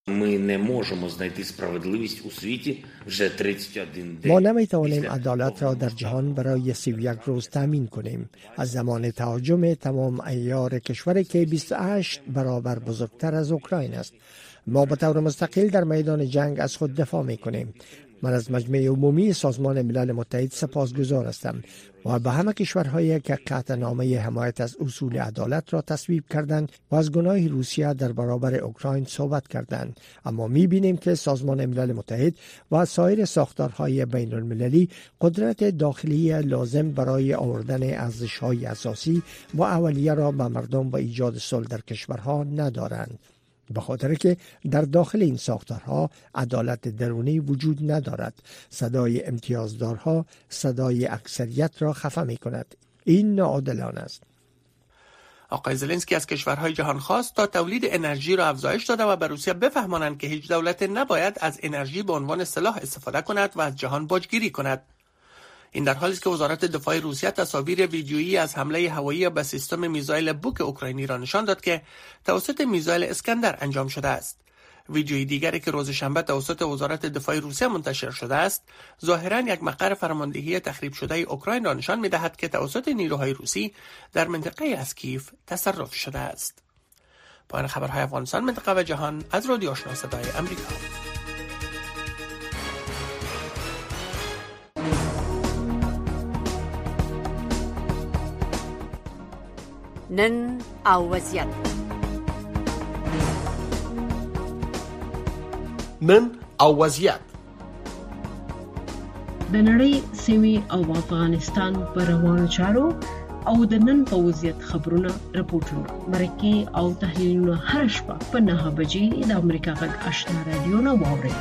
ما نمیتوانیم عدالت را در جهان برای سی و یک روز تامین کنیم. از زمان تهاجم تمام عیار کشوری که بیست و هشت برابر بزرگتر از اوکراین است. ما به طور مستقل در میدان جنگ از خود دفاع میکنیم. من از مجمع عمومی سازمان ملل متحد سپاسگزار هستم و به همه کشورهایی که قطعنامه حمایت از اصول عدالت را تصویب کردند و از گناه روسیه در برابر اوکراین صحبت کردند. اما می‌بینیم که سازمان ملل متحد و سایر ساختارهای بین المللی قدرت داخلی لازم برای آوردن ارزش‌های اساسی و اولیه را به مردم و ایجاد صلح در کشورها ندارند. به خاطر که در داخل این ساختارها عدالت درونی وجود ندارد. صدای امتیازدارها صدای اکثریت را خفه می کند. این ناعادلانه است. آقای زلنسکی از کشورهای جهان خواست تا تولید انرژی را افزایش داده و به روسیه بفهمانند که هیچ دولت نباید از انرژی به عنوان سلاح استفاده کند و از جهان باجگیری کند. این در حالی است که وزارت دفاع روسیه تصاویر ویدیویی از حمله هوایی به سیستم میزایل بوک اوکراینی را نشان داد که توسط میزایل اسکندر انجام شده است. ویدیوی دیگری که روز شنبه توسط وزارت دفاع روسیه منتشر شده است، ظاهراً یک مقر فرماندهی تخریب شده اوکراین را نشان می‌دهد که توسط نیروهای روسی در منطقه از کیف تصرف شده است. پایان خبرهای افغانستان، منطقه و جهان از رادیو آشنا صدای آمریکا. نن او وضعیت نن او وضعیت د نړۍ سیمې او افغانستان پر روانو چارو او د نن په وضعیت خبرونه راپورټونه مرکه او تحلیلونه هر شپه په نهه بجې د امریکا غږ آشنا رادیو نه واورئ.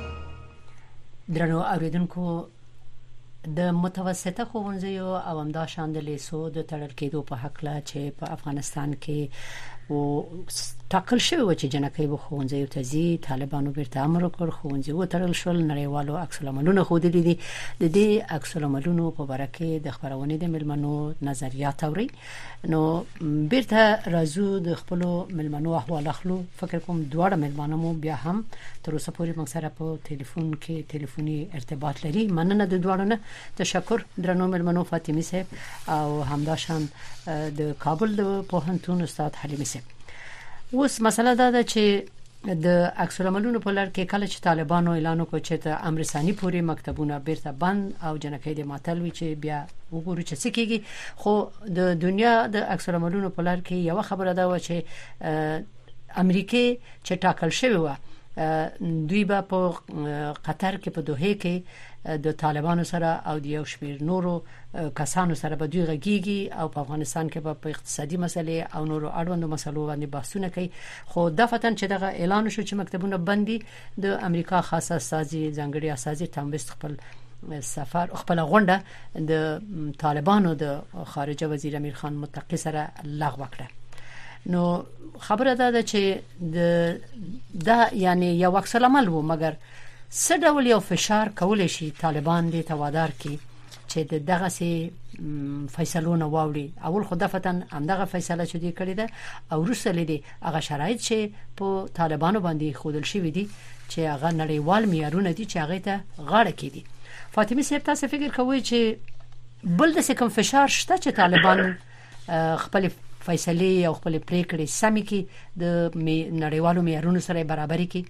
درنو اوریدونکو، د متوسطه ښوونځیو او همداشان د لیسو د تړل کېدو په حقله چې په افغانستان کې و ټاکل شوی و چې جنکۍ به ښوونځیو ته ځي، طالبانو بیرته امر وکړ، ښوونځي وتړل شول. نړیوالو عکس العملونه ښودلي دي. د دې عکس العملونو په باره کې د خپرونې د مېلمنو نظریات اورئ. نو بیرته راځو د خپلو مېلمنو احوال اخلو. فکر کوم دواړه مېلمانه مو بیا هم تر اوسه پورې موږ سره په ټلیفون کې ټلیفوني ارتباط لري. مننه د دواړو نه. تشکر درنو مېلمنو، فاطمه صاحب او همداشان د کابل د پوهنتون استاد حلیمه صاحب. اوس مسله دا ده چې د عکس العملونو په لړ کې کله چې طالبانو اعلان وکړ چې ته امر ثاني پورې مکتبونه بیرته بند او جنکۍ د ماتل وی چې بیا وګورو چې څه کېږي. خو د دنیا د عکس العملونو په لړ کې یو خبره ده و چې امریکا چې ټاکل شوی و دوی به په قطر کې په دوحه کې د طالبانو سره او د یو شمېر نورو کسانو سره به دوی غږیږي او په افغانستان کې به په اقتصادي مسلې او نورو اړوندو مسلو باندې بحثونه کوي. خو دفتن چې دغه اعلان شو چې مکتبونه بندي، د امریکا خاصه استازي ځانګړي استازي ټام ویسټ خپل سفر خپل غونډه د طالبانو د خارجه وزیر امیر خان متقی سره لغوه کړه. نو خبره ده چې د دا یعنی یو عکس العمل وو، مګر څه ډول یو فشار کولای شي طالبان دې توادار کی چې دغه سي فیصلونه واوري. اول خو دفتن همدغه فیصله چې دی کړی ده او وروسته لیدي هغه شرایط چې په طالبانو باندې خودل شوی دي چې هغه نړیوال معیارونه دي چې هغه ته غاړه کړي. فاطمه صاحب تاسو فکر کوئ چې بل د کوم فشار شته چې طالبان خپل فیصله او خپل پریکړې سمې کې د نړیوالو معیارونو سره برابرۍ کې؟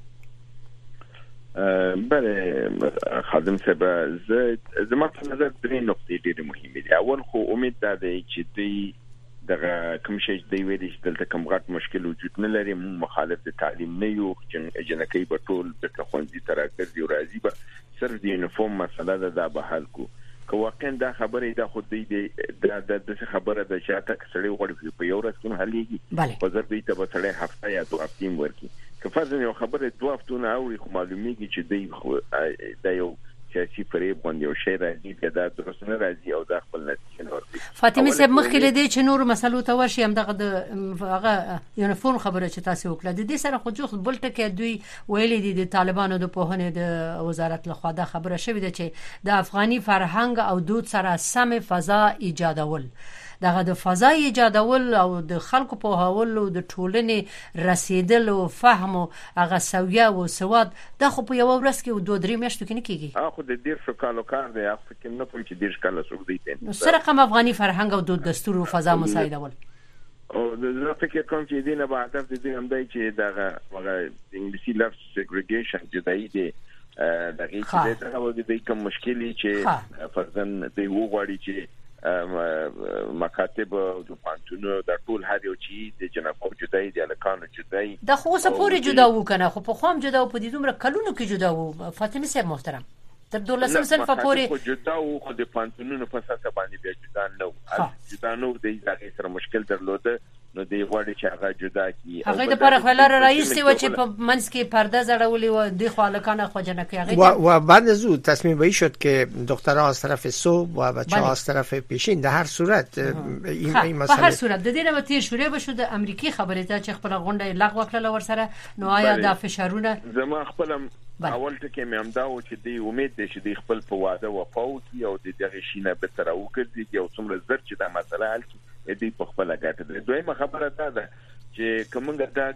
بله خادم صاحب، زما په نظر درې نقطې ډېرې مهمې دي. اول خو امید دا دی چې دوی دغه کوم شی دی ویلي چې دلته کوم غټ مشکل وجود نه لري، موږ مخالف د تعلیم نه یو، جنکۍ به ټول بیرته ښوونځي ته راګرځي او راځي، به صرف د یونیفورم مسله ده، دا به حل کو. که واقعا دا خبره دا خو دی دا د خبره د شاته کسړې وړي په یو ورځ کې حلېږي، په ځر دوی ته به سړی هفته یا دوه هفتې ورکړي. که فرض یو خبره دوه هفتونه اوري، خو معلومیږي چې دی دا یو سیاسي فریب باندې یو شی راځي دا درست نه راځي او دا خپل نتیجه نه ورکوي. فاطمه صاحب مخکې لدی چې نور مسلو ته ورشي هم دغه د هغه یونیفورم خبره چې تاسو وکړه د دې سره خو جو بل ټکی دوی ویلي دي د طالبانو د پوهنې د وزارت لخوا دا خبره شوې ده چې د افغاني فرهنګ او دود سره سم فضا ایجادول دغه د فضا ایجادول او د خلکو په هاول او د ټولنې رسیدل او فهم او هغه سویا او سواد د خو په یو ورځ کې دوه درې میاشتو کې نه کیږي. اخو د ډیر شو کالو کار دی اخو کې نه پوه چې ډیر کال سو دی نو سره کوم افغاني فرهنګ او دود دستور او فضا مساعدول او د فکر کوم چې دینه به هدف دې هم دی چې دغه هغه انګلیسي لفظ سیګریګیشن چې دای دی دغه چې دغه د کوم مشکلې چې فرضاً د وګړي چې مکاتب د پانتونو د ټول هر یو چی د جنابو جدای دی الکانو جدای د خو څه پوری جدا وکنه خو په خوام جدا او په دې دومره کلونو کې جدا و. فاطمه صاحب محترم تر دولسم صنف پورې خو جدا او خو د پانتونو په اساس باندې بیا جدا نه و جدا نو د هغه سره مشکل درلوده نو دی غواړي چې هغه جدا کی هغه د پر خلار رئیس و چې په منځ کې پرده زړولې و د خالقانه خو جنکه هغه و بعد زود تصمیم بهی شد که دخترها از طرف صبح و بچه‌ها از طرف پیشین در هر صورت این این مسئله په هر صورت د دې نه وتی شوري بشو د امریکای خبره ته چې خپل غونډه لغوه کړل ور سره نو آیا د فشارونه زما خپلم اول ټکی مې هم دا و چې دی امید دي چې دی خپل په واده و پاوتی او د دغه شینه به تر او کړي یو څومره زر چې دا مسله حل کړي دی په خپل ګټه ده. دویمه خبره دا ده چې کومه دا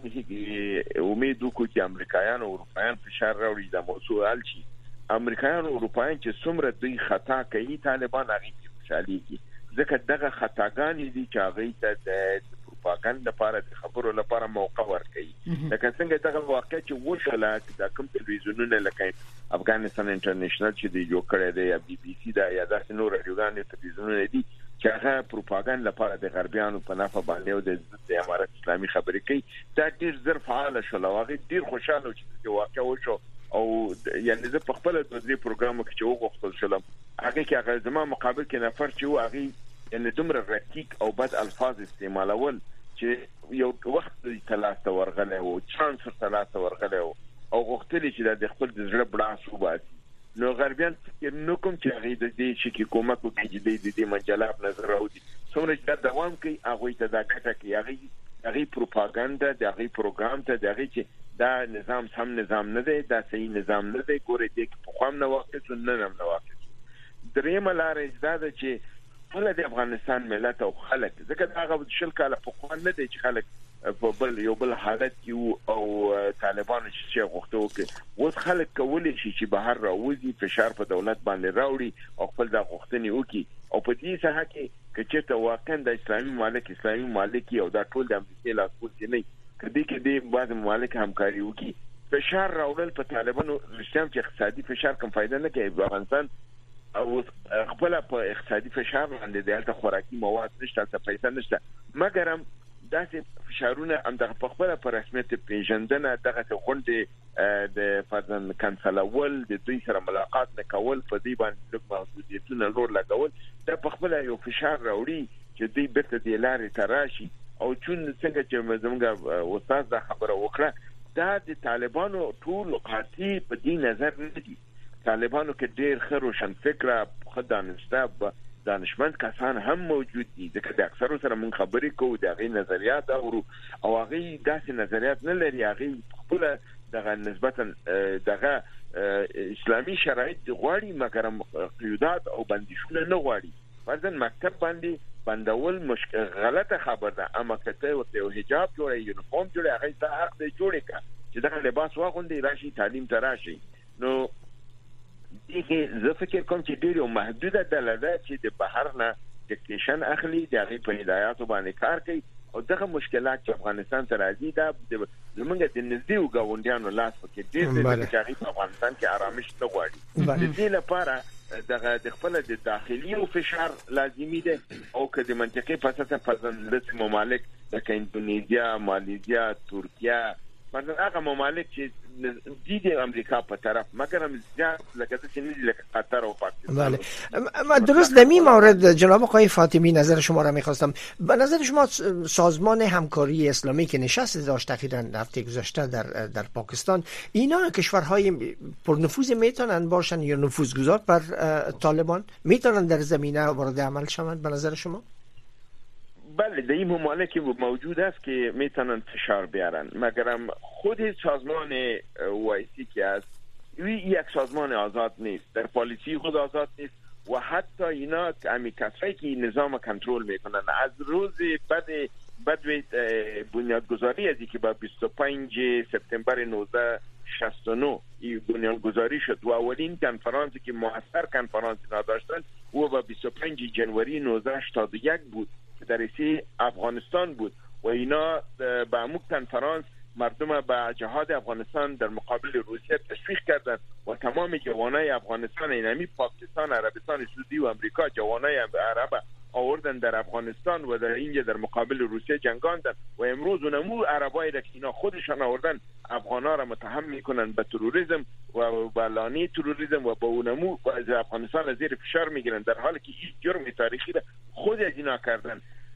د امید وکړو چې امریکایان او اروپایان فشار راوړي د موضوع حل شي. امریکایان او اروپایان چې څومره دوی خطا کوي طالبان هغه خوشالي کوي ځکه دغه خطاګانې دي چې هغه ته د پروپاګاندا لپاره د خبرو لپاره موقع ورکړي. لکه څنګه دغه واقع چې وشله د کوم تلویزیونونو لکه افغانستان انټرنیشنل چې دی جوړ کړی دی یا بي بي سي دا یا داسې نور رادیوګانې تلویزیونونه دي چې هغه پروپاګاندا لپاره د غربیانو په نافه باندې او د امارات اسلامي خبرې کوي دا ډیر زر فعال شول او هغه ډیر خوشاله چې واقع وشو او یعنی زه په خپل د دې پروګرام کې چې وغوښتل شلم هغه کې هغه زما مقابل کې نفر چې و هغه یعنی دومره رقیق او بد الفاظ استعمالول چې یو وخت ثلاثه ورغله او چانس ثلاثه ورغله او غوښتل چې د خپل د زړه بلاس وباسي. نو غربیان نو کوم چې هغه د دې چې کې کومه کوي چې د دې منجلاب نظر راوړي څومره چې دوام کوي هغه ته دا ګټه کوي هغه هغه پروپاګاندا د هغه پروګرام ته دغه چې دا نظام سم نظام نه دی دا صحیح نظام نه دی ګوره دې په خوام نه وخت نه نه نه وخت درېمه لار دا ده چې ټول د افغانستان ملت او خلک ځکه دا هغه شل کاله په خوان نه دی چې خلک په بل یو بل حالت کې او طالبانو چې غوښتل وکړي اوس خلک کولای شي چې بهر راوځي فشار په دولت باندې راوړي او خپل د غوښتنې وکړي او په دې ساحه کې چې ته واقعا د اسلامي مالک اسلامي مالک او دا ټول د امریکای لاسپوڅ نه کدي کدي بعض ممالک همکاري وکړي فشار راوړل په طالبانو رښتیا چې اقتصادي فشار کوم فائدہ نه کوي. افغانستان او خپل په اقتصادي فشار باندې د هلته خوراکي مواد نشته څه پیسې نشته مګر هم داسې فشارونه هم د خپل په رسمیت پیژندنه دغه غونډه د فرضاً کانسلول د دوی سره ملاقات نه کول په دې باندې د محدودیتونو لور لګول د خپل یو فشار راوړي چې دوی بیرته د لارې تراشي او چون څنګه چې زموږ استاد دا خبره وکړه دا د طالبانو ټول قاطع په دې نظر نه دي. طالبانو کې ډېر خروشن فکره خدانسته دانشمند کسان هم موجود دي ځکه د اکثرو سره مون خبرې کوو د غي نظریات او او هغه داسې نظریات نه لري هغه خپل دغه نسبتا دغه اسلامي شرایط غواړي مګر قیودات او بندیشونه نه غواړي. فرضاً مکتب باندې بندول مشکل غلطه خبره ده اما کته او حجاب جوړي یونیفورم جوړي هغه ته حق دی جوړي کا چې دغه لباس واغوندي راشي تعلیم ته راشي. نو دغه زه فکر کوم چې ډېر محدوده دلته چې د بهر نه ډیکټیشن اخلي د هغه په هدایاتو باندې کار کوي او دغه مشکلات چې افغانستان ته راځي دا زمونږ د نږدې وګاونډیانو لاس کې ډېر د چې په افغانستان کې آرامش نه غواړي. د دې لپاره دغه د خپل د داخلي او فشار لازمي ده او که د منطقي په اساس فرضاً د ممالک لکه اندونیزیا، مالیزیا، ترکیه مثلا هغه ممالک چې د امریکا په طرف مګر هم زیات لکه چې نه لکه قطر او پاکستان. بله ما درست در این مورد جناب آقای فاطمی نظر شما را می‌خواستم. به نظر شما سازمان همکاری اسلامی که نشست داشت اخیراً هفته گذشته در در پاکستان، اینا کشورهای پرنفوذ میتونن باشن یا نفوذگذار بر طالبان؟ میتونن در زمینه وارد عمل شوند به نظر شما؟ بله در این ممالک موجود است که میتونن فشار بیارن، مگرم خود سازمان اوایسی که است یک سازمان آزاد نیست، در پالیسی خود آزاد نیست و حتی اینا امی کسایی که نظام کنترل میکنن از روز بعد بعد بنیادگذاری از که با بیست و پنج سپتامبر نوزده شصت و نه این بنیادگذاری شد و اولین کنفرانسی که موثر کنفرانس نداشتن و با بیست و پنج جنوری نوزده هشتاد و یک بود که در سی افغانستان بود و اینا با همون کنفرانس مردم به جهاد افغانستان در مقابل روسیه تشویق کردند و تمام جوانای افغانستان، اینمی پاکستان، عربستان سعودی و امریکا، جوانای عرب آوردن در افغانستان و در اینجا در مقابل روسیه جنگاندن و امروز اونمو عربایی که اینا خودشان آوردن افغانا را متهم میکنن به تروریسم و به لانی تروریسم و با اونمو از افغانستان از زیر فشار میگیرن، در حالی که هیچ جرم تاریخی را خود از اینا کردن.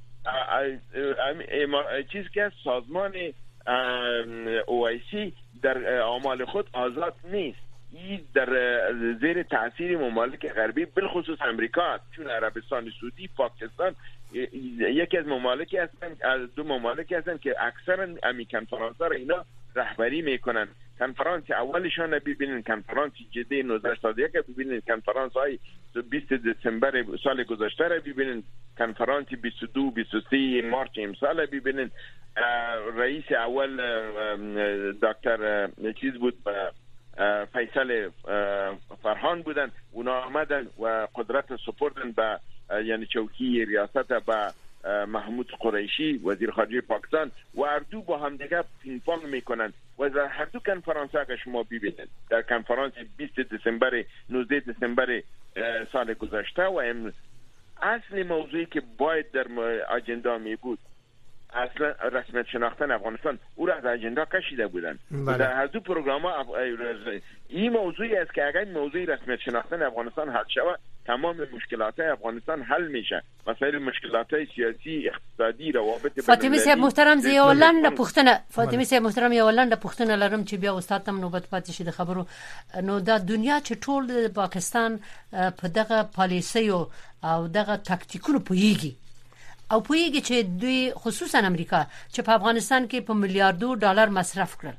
چیز که سازمان اوایسی در اعمال خود آزاد نیست، این در زیر تاثیر ممالک غربی بالخصوص امریکا، چون عربستان سعودی، پاکستان یکی از ممالکی هستند، از دو ممالکی هستند که اکثرا امی کنفرانس را اینا رهبری میکنن. کنفرانس اولشان را ببینن، کنفرانس جدی نوزده هشتاد و یک ببینن، کنفرانس های بیست دسامبر سال گذشته را ببینن، کنفرانس بیست و دو بیست و سه مارچ امسال ببینن. رئیس اول دکتر چیز بود، فیصل فرهان بودن، اونا آمدن و قدرت سپردن به یعنی چوکی ریاست به محمود قریشی وزیر خارجه پاکستان و هر دو با هم دیگه پینگ پونگ میکنن و در هر دو کنفرانس ها شما ببینید، در کنفرانس بیست دسامبر نوزده دسامبر سال گذشته و اصل موضوعی که باید در اجندا می بود اصلا رسمیت شناختن افغانستان او را از اجندا کشیده بودن. در هر دو پروگرام ها این موضوعی است که اگر موضوع رسمیت شناختن افغانستان حل شود تمام مشکلات افغانستان حل میشه، مسائل مشکلات سیاسی، اقتصادی، روابط. فاطمی صاحب محترم زه یو لاندې پوښتنه فاطمی صاحب محترم یو لاندې پوښتنه لرم چې بیا استاد تم نوبت پاتې شي د خبرو. نو دا دنیا چې ټول د پاکستان په دغه پالیسیو او دغه تاکتیکونو پوهیږي او پوهیږي چې دوی خصوصا امریکا چې په افغانستان کې په میلیارډو ډالر مصرف کړل،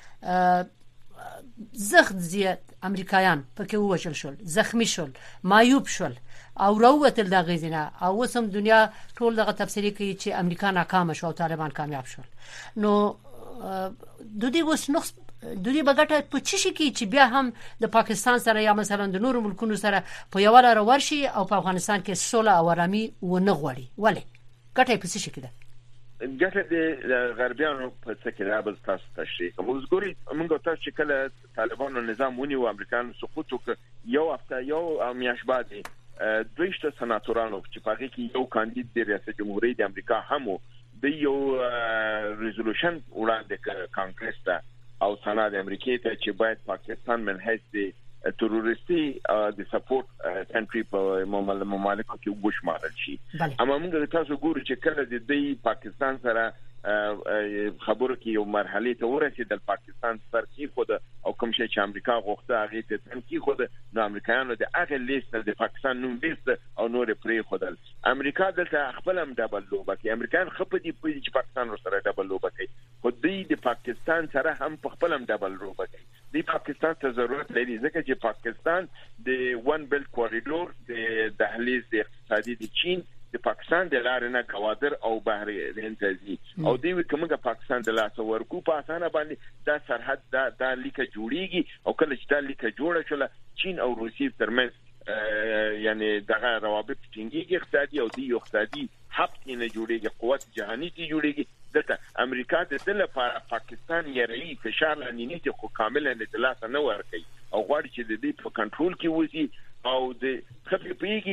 زخت زیات امریکایان پکې ووجل شول، زخمی شول، معیوب شول او راوتل د غزنه او وسم دنیا ټول دغه تفسیری کوي چې امریکا ناکام شو او طالبان کامیاب شول. نو د دې وس نقص د دې بغټه په چی شي کې چې بیا هم د پاکستان سره یا مثلا د نورو ملکونو سره په یو لار ورشي او په افغانستان کې صلح او آرامي ونه غوړي، ولې ګټه په څه شي کې ده؟ ګټه د غربیانو په څه کې ده به تاسو تشریح کوم. وګورئ موږ تاسو چې کله طالبانو نظام ونی او امریکایانو سقوط وکړ، یو هفته یو میاشت بعد دویشت سناتورانو چې په هغه کې یو کاندید د ریاست جمهوریت د امریکا هم د یو ریزولوشن وړاندې کړ کانګرس ته او سناد امریکای ته چې باید پاکستان من حیث تروریستی د سپورت کنټری په مملکت کې وشمارل شي. اما موږ تاسو ګورو چې کله د دې پاکستان سره خبرو کې یو مرحله ته ورسېدل، پاکستان سر کې خود او کوم شي چې امریکا غوښته هغه ته تنکی خود نو امریکایانو د هغه لیست د پاکستان نوم لیست او نور پرې خودل. امریکا دلته خپل هم ډبل لوبه کوي، امریکایان خپل دي چې پاکستان سره ډبل لوبه کوي، خو دوی د پاکستان سره هم په خپل هم ډبل لوبه کوي. د پاکستان ته ضرورت لري ځکه چې پاکستان د ون بیلټ کوریډور د دهلیز د اقتصادي د چین د پاکستان د لارې نه کوادر او بحر هند ته او دوی کومه پاکستان د لاس ورکو په اسانه باندې دا سرحد دا د لیکه جوړیږي او کله چې دا لیکه جوړه شوه چین او روسیې ترمنځ یعنی دغه روابط ټینګیږي، اقتصادي او دی اقتصادي حق نه جوړیږي، قوت جهانی تی جوړیږي. دلته امریکا د دل لپاره پاکستان یې فشار لاندې نه خو کاملا د لاس نه ورکړي او غواړي چې د دې په کنټرول کې وځي او د خپل پیږي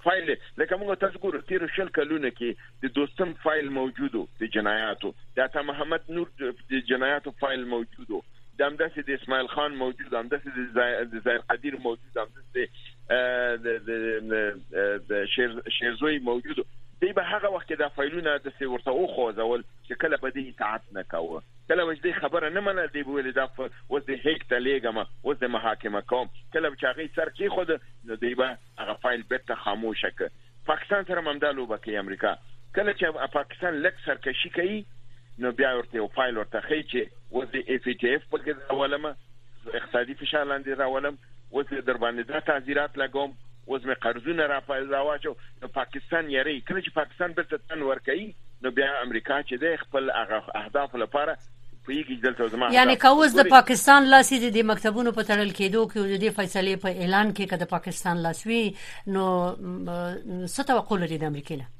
فایل لکه موږ تاسو ګورو تیر شل کلونه کې د دوستم فایل موجودو د جنایاتو د عطا محمد نور د جنایاتو فایل موجودو د همداسې د اسماعیل خان موجود همداسې د زاهر قدیر موجود همداسې د د شیر شیرزوی موجود دی به هغه وخت دا فایلونه د څه ورته او خوځول چې کله به دې اطاعت نه کاوه کله وجدي خبره نه منل دی ویل دا وز د هیک تلګم وز د محاکمه کوم کله چې هغه سر کې خود نو دی به هغه فایل بیرته خاموشه ک پاکستان سره ممدالو بکې امریکا کله چې پاکستان لک سرکشي کوي نو بیا ورته یو فایل ورته خي چې وز د اف ټي اف په کې راولم اقتصادي فشار لاندې راولم وز در باندې د تعزیرات لګوم وز مې قرضونه را پایځاواچو نو پاکستان یری کله چې پاکستان به تن ورکړي نو بیا امریکا چې د خپل اهداف لپاره پیږي دلته زما یعنی کوز د پاکستان لاسي د مکتبونو په تړل کېدو کې د فیصله په اعلان کې کده پاکستان لاسوي نو څه توقع لري د امریکا نه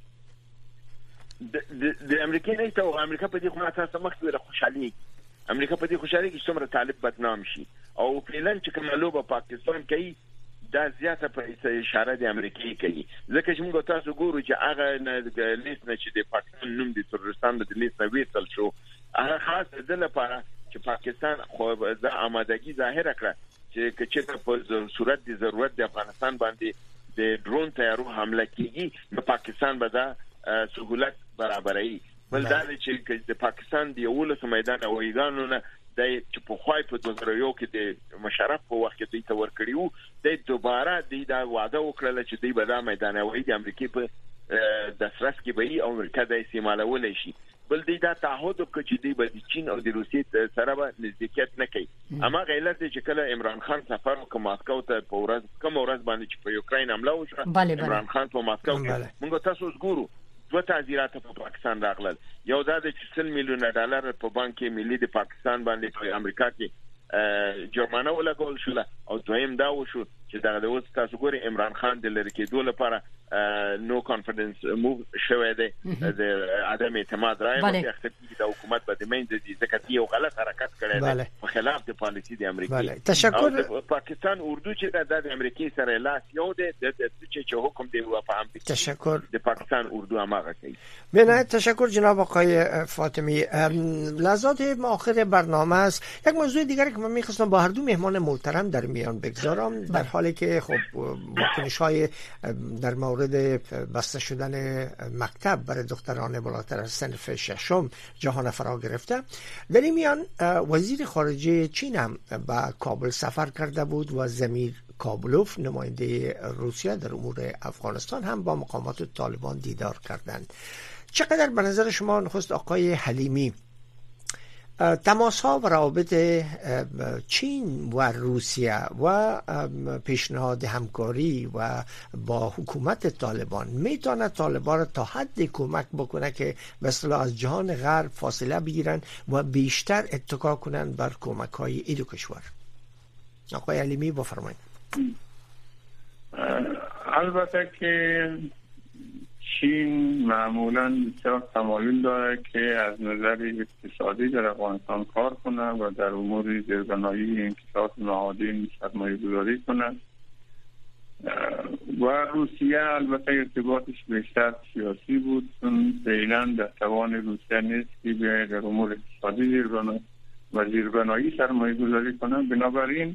د د امریکا نه ته امریکا په دې خو تاسو مخ ته خوشحالي امریکا په دې خوشحالي کې څومره طالب بدنام شي او فعلا چې کوم لوبه پاکستان کوي دا زیاته په اشاره د امریکای کوي ځکه چې موږ تاسو ګورو چې هغه لیست نه چې د پاکستان نوم د ترورستان د لیست نه ویتل شو هغه خاص د لپاره چې پاکستان خو د آمادګي ظاهر کړه چې چې په صورت د ضرورت د افغانستان باندې د ډرون تیارو حمله کیږي نو پاکستان به دا سہولت برابرایي بل دا چې د پاکستان د یولس میدان اویګانو نه د چې په خوای په دوه زره یو کې د مشرف په وخت کې د تور کړیو د دوباره د وعده وکړل چې د بدامه میدان اوی د امریکای په د سرس کې به امریکا د استعمالول شي بل دی دا تعهد وکړي چې دی به چین او د روسیې سره به نزدېکت نه کوي اما غیلت چې کله عمران خان سفر وکړ ماسکو ته په ورځ کوم ورځ باندې چې په یوکرين حمله وشوه عمران خان په ماسکو کې موږ تاسو وګورو دوه تعزیرات په پاکستان راغلل یو دا د سل میلیون ډالر په بانک ملي د پاکستان باندې په امریکا کې جرمانه ولګول شو او دویم دا وشو چې دغه د اوس تاسو ګوري عمران خان د لری کېدو لپاره نو کانفیډنس موو شوه دی د عدم اعتماد راي په اختیار د حکومت په دمن د ځکه یو غلط حرکت کړی دی په خلاف د پالیسی د امریکا تشکر پاکستان اردو چې د امریکای سره لاس یو دی د چې حکم دی و په هم تشکر د پاکستان اردو اماغه کوي بنهایت تشکر جناب آقای فاطمی لحظات آخر برنامه است یک موضوع دیگری که من می‌خواستم با هر دو مهمان محترم در میان بگذارم در حالی که خب واکنش‌های در مورد بسته شدن مکتب برای دختران بالاتر از صنف ششم جهان فرا گرفته در این میان وزیر خارجه چین هم به کابل سفر کرده بود و زمیر کابلوف نماینده روسیه در امور افغانستان هم با مقامات طالبان دیدار کردند. چقدر به نظر شما نخست آقای حلیمی تماس ها و روابط چین و روسیه و پیشنهاد همکاری و با حکومت طالبان میتونه طالبان را تا حد کمک بکنه که به اصطلاح از جهان غرب فاصله بگیرن و بیشتر اتکا کنن بر کمک های این دو کشور؟ آقای علیمی بفرمایید. البته که چین معمولا بسیار تمایل داره که از نظر اقتصادی در افغانستان کار کنه و در امور زیربنایی انکشاف معادن سرمایه گذاری کنه و روسیه البته ارتباطش بیشتر سیاسی بود چون فعلا در توان روسیه نیست که بیاید در امور اقتصادی زیربنایی و زیربنایی سرمایه گذاری کنه. بنابراین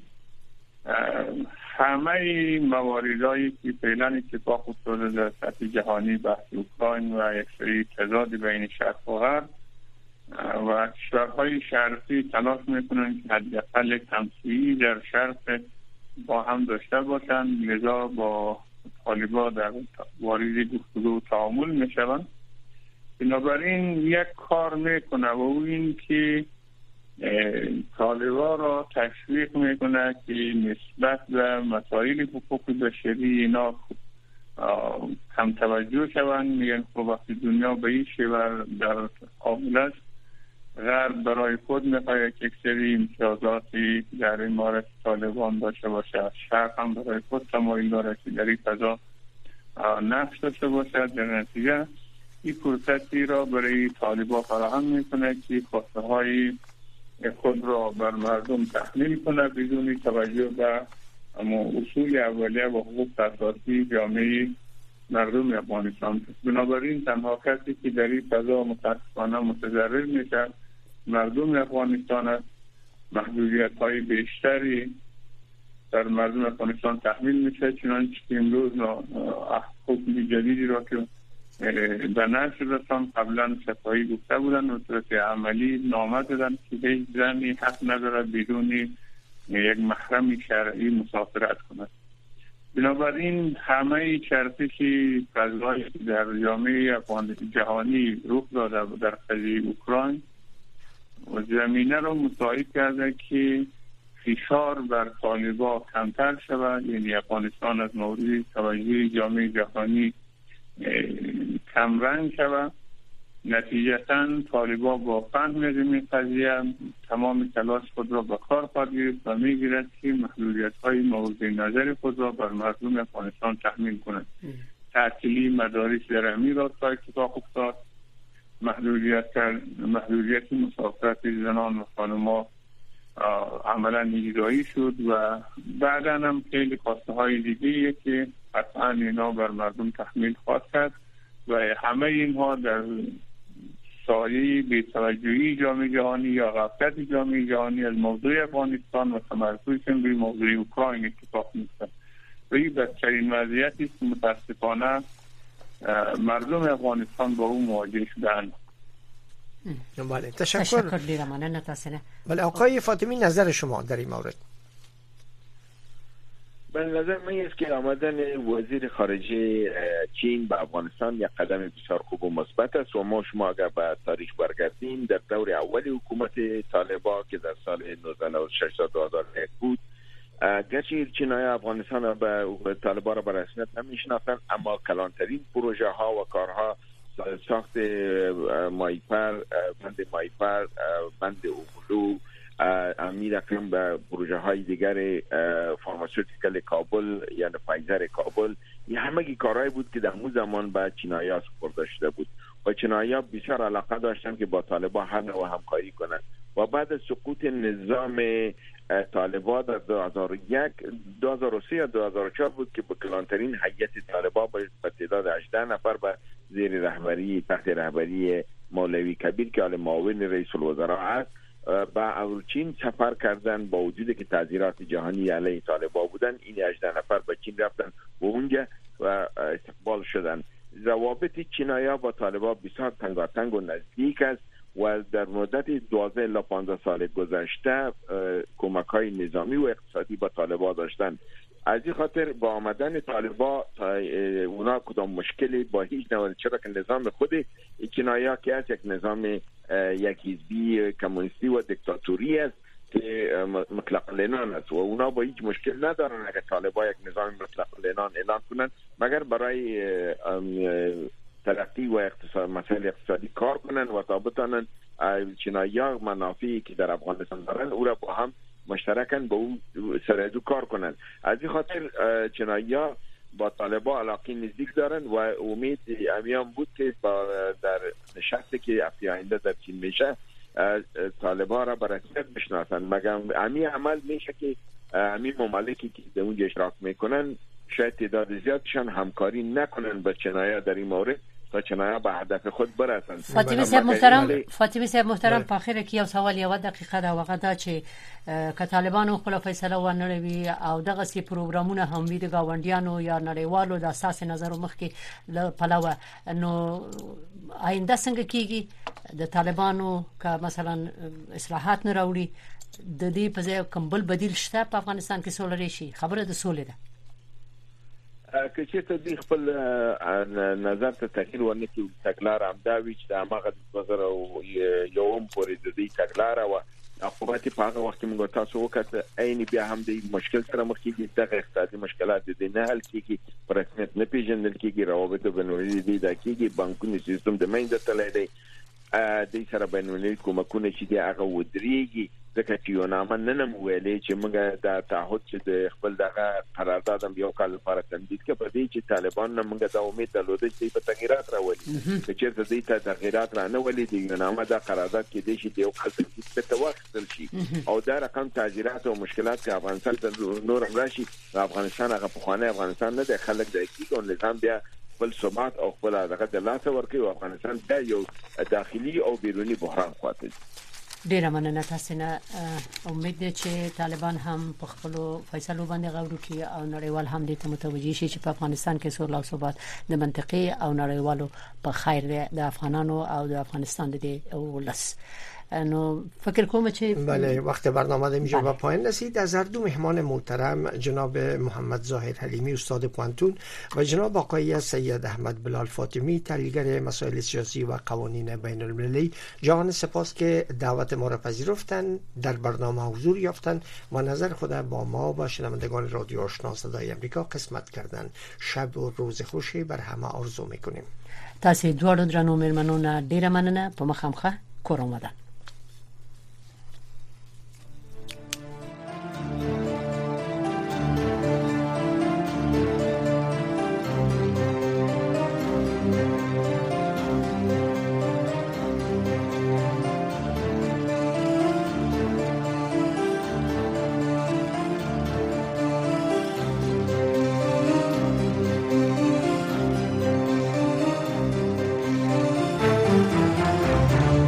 همه مواردهایی که فعلا اتفاق افتاده در سطح جهانی بحث اوکراین و یک سری تضاد بین شرق و غرب و کشورهای شرقی تلاش میکنن که حداقل یک همسویی در شرق با هم داشته باشند، لذا با طالبان در واریز گفتگو تعامل میشوند. بنابراین یک کار میکنه و او این که طالبان را تشویق میکنه که نسبت به مسائل حقوق بشری اینا کم توجه شوند. میگن خب وقتی دنیا به این شیوه در قابل است، غرب برای خود میخواد یک سری امتیازاتی در این مورد طالبان داشته باشه، شرق هم برای خود تمایل داره که در این فضا نقش داشته باشه. در نتیجه این فرصتی را برای طالبان فراهم میکنه که خواسته های خود را بر مردم تحمیل کنه بدون توجه به اصول اولیه و حقوق اساسی جامعه مردم افغانستان. بنابراین تنها کسی که در این فضا متاسفانه متضرر میشه مردم افغانستان است. محدودیت های بیشتری در مردم افغانستان تحمیل میشه، چنانچه که امروز حکم جدیدی را که به نشر رسان قبلا شفاهی گفته بودن و صورت عملی نامه دادن که هیچ زنی حق ندارد بدون یک محرم شرعی مسافرت کند. بنابراین همه چرخشی فضایی در جامعه جهانی رخ داده در قضیه اوکراین و زمینه را مساعد کرده که فشار بر طالبان کمتر شود، یعنی افغانستان از مورد توجه جامعه جهانی کمرنگ شود. نتیجتاً طالبان با فهم از این قضیه تمام تلاش خود را به کار خواهد گرفت و میگیرد که محدودیت‌های مورد نظر خود را بر مردم افغانستان تحمیل کنند. تعطیلی مدارس در همین راستای اتفاق افتاد، محدودیت محدودیت مسافرت زنان و خانم‌ها عملا اجرایی شد و بعداً هم خیلی خواسته های دیگه که قطعاً اینا بر مردم تحمیل خواهد کرد و همه اینها در سایه بی‌توجهی جامعه جهانی یا غفلت جامعه جهانی از موضوع افغانستان و تمرکزشون روی موضوع اوکراین اتفاق میفته و این بدترین وضعیتی است که متاسفانه مردم افغانستان با اون مواجه شدند. بله تشکر. تشکر ډیره مننه تاسو نه. بله آقای فاطمی نظر شما در این مورد؟ به نظر من است که آمدن وزیر خارجه چین به افغانستان یک قدم بسیار خوب و مثبت است و ما شما اگر به تاریخ برگردیم در دور اول حکومت طالبان که در سال نوزده و شش تا دو هزار و یک بود، گرچه چینای افغانستان به طالبان را به رسمیت نمیشناختند اما کلانترین پروژه ها و کارها ساخت مایپر، بند مایپر، بند اوبلو، امیر اکرم به پروژه های دیگر فارماسیوتیکل کابل یعنی فایزر کابل، این همگی کارهایی بود که در اون زمان به چینایی‌ها سپرده شده بود و چینایی‌ها بسیار علاقه داشتن که با طالبان هر نوع همکاری کنند و بعد از سقوط نظام طالبان در دو هزار و یک، دو هزار و سه یا دو هزار و چهار بود که با کلانترین هیئت طالبان با تعداد هجده نفر به زیر رهبری تحت رهبری مولوی کبیر که حال معاون رئیس الوزراء است با اروچین سفر کردن، با وجودی که تعذیرات جهانی علیه طالبان بودن این هجده نفر به چین رفتن و اونجا و استقبال شدن. روابط چینایی‌ها با طالبان بسیار تنگاتنگ و نزدیک است و در مدت دوازده الی پانزده سال گذشته کمک‌های نظامی و اقتصادی با طالبان داشتن. از این خاطر با آمدن طالبان اونا کدام مشکلی با هیچ نوع، چرا که نظام خود چینایی‌ها که است یک نظام یک حزبی کمونیستی و دیکتاتوری است که مطلق العنان است و اونا با هیچ مشکل ندارن اگر طالبان یک نظام مطلق العنان اعلان کنند مگر برای ترقی و اقتصاد مسائل اقتصادی کار کنند و تا بتانند چینایی‌ها منافعی که در افغانستان دارن او را با هم مشترکاً با اون سرعدو کار کنند. از این خاطر چینایی‌ها با طالبان علاقه نزدیک دارن و امید امیان بود که با در نشستی که هفته آینده در چین میشه طالبان را به رسمیت بشناسن، مگر امی عمل میشه که امی ممالکی که در اونجا اشتراک میکنن شاید تعداد زیادشان همکاری نکنن با چینایی‌ها در این مورد تا چنانه به هدف خود برسند. فاطمه صاحب محترم فاطمه صاحب محترم په اخر کې یو سوال یو دقیقه دا وغه دا چې ک طالبانو خپل فیصله ونړوي او دغه سي پروګرامونه هم وي د گاونډیانو یا نړیوالو د اساس نظر مخ کې پلوه نو آینده څنګه کیږي د طالبانو ک مثلا اصلاحات نه راوړي د دې په ځای کوم بل بدیل شته په افغانستان کې سولري شي خبره د سولې ده که چې ته د خپل نظر ته تغییر ورنکړي تګلار همداوي چې د هغه د دوه زره یو پورې د دې تګلار او عقوبات په هغه وخت موږ تاسو وکړه عین بیا هم د مشکل سره مخ کېږي د اقتصادي مشکلات د نه حل کېږي پر رسمیت نه پیژندل کېږي روابط بینالمللي دي د کېږي بانکونو سیستم د مینځ ته لري د سره بینالمللي کومکونه چې دی هغه ودرېږي ځکه چې یو نامه نن ویلې چې موږ د تعهد چې د خپل دغه قرارداد هم یو کال لپاره تمدید کړ په دې چې طالبان نه موږ د امید درلوده چې په تغیرات راولي چې چیرته دې ته تغیرات را نه ولې د یو نامه د قرارداد کې دې چې یو کال تمدید ته واخیستل شي او دا رقم تغیرات او مشکلات چې افغانستان ته نور راشي افغانستان هغه په خوانه افغانستان نه د خلک د حقیقت او نظام بیا خپل ثبات او خپل دغه د لاس ورکوي او افغانستان د یو داخلي او بیرونی بحران خواته. ډیره مننه تاسو نه. امید ده چې طالبان هم په خپل فیصلو باندې غور وکړي او نړیوال هم دې ته متوجي شي چې په افغانستان کې سوله او ثبات د منطقي او نړیوالو په خیر دی د افغانانو او د افغانستان د ولس. نو فکر کوم چې بله وقت برنامه اینجا به پایان رسید. از هر دو مهمان محترم جناب محمد ظاهر حلیمی استاد پوانتون و جناب آقای سید احمد بلال فاطمی تحلیلگر مسائل سیاسی و قوانین بین المللی جهان سپاس که دعوت ما را پذیرفتند، در برنامه حضور یافتند و نظر خود با ما و شنوندگان رادیو آشنا صدای امریکا قسمت کردند. شب و روز خوشی بر همه آرزو میکنیم. تاسو دوه درنو مېرمنو نه ډیره مننه. په مخامخه کور آمدن.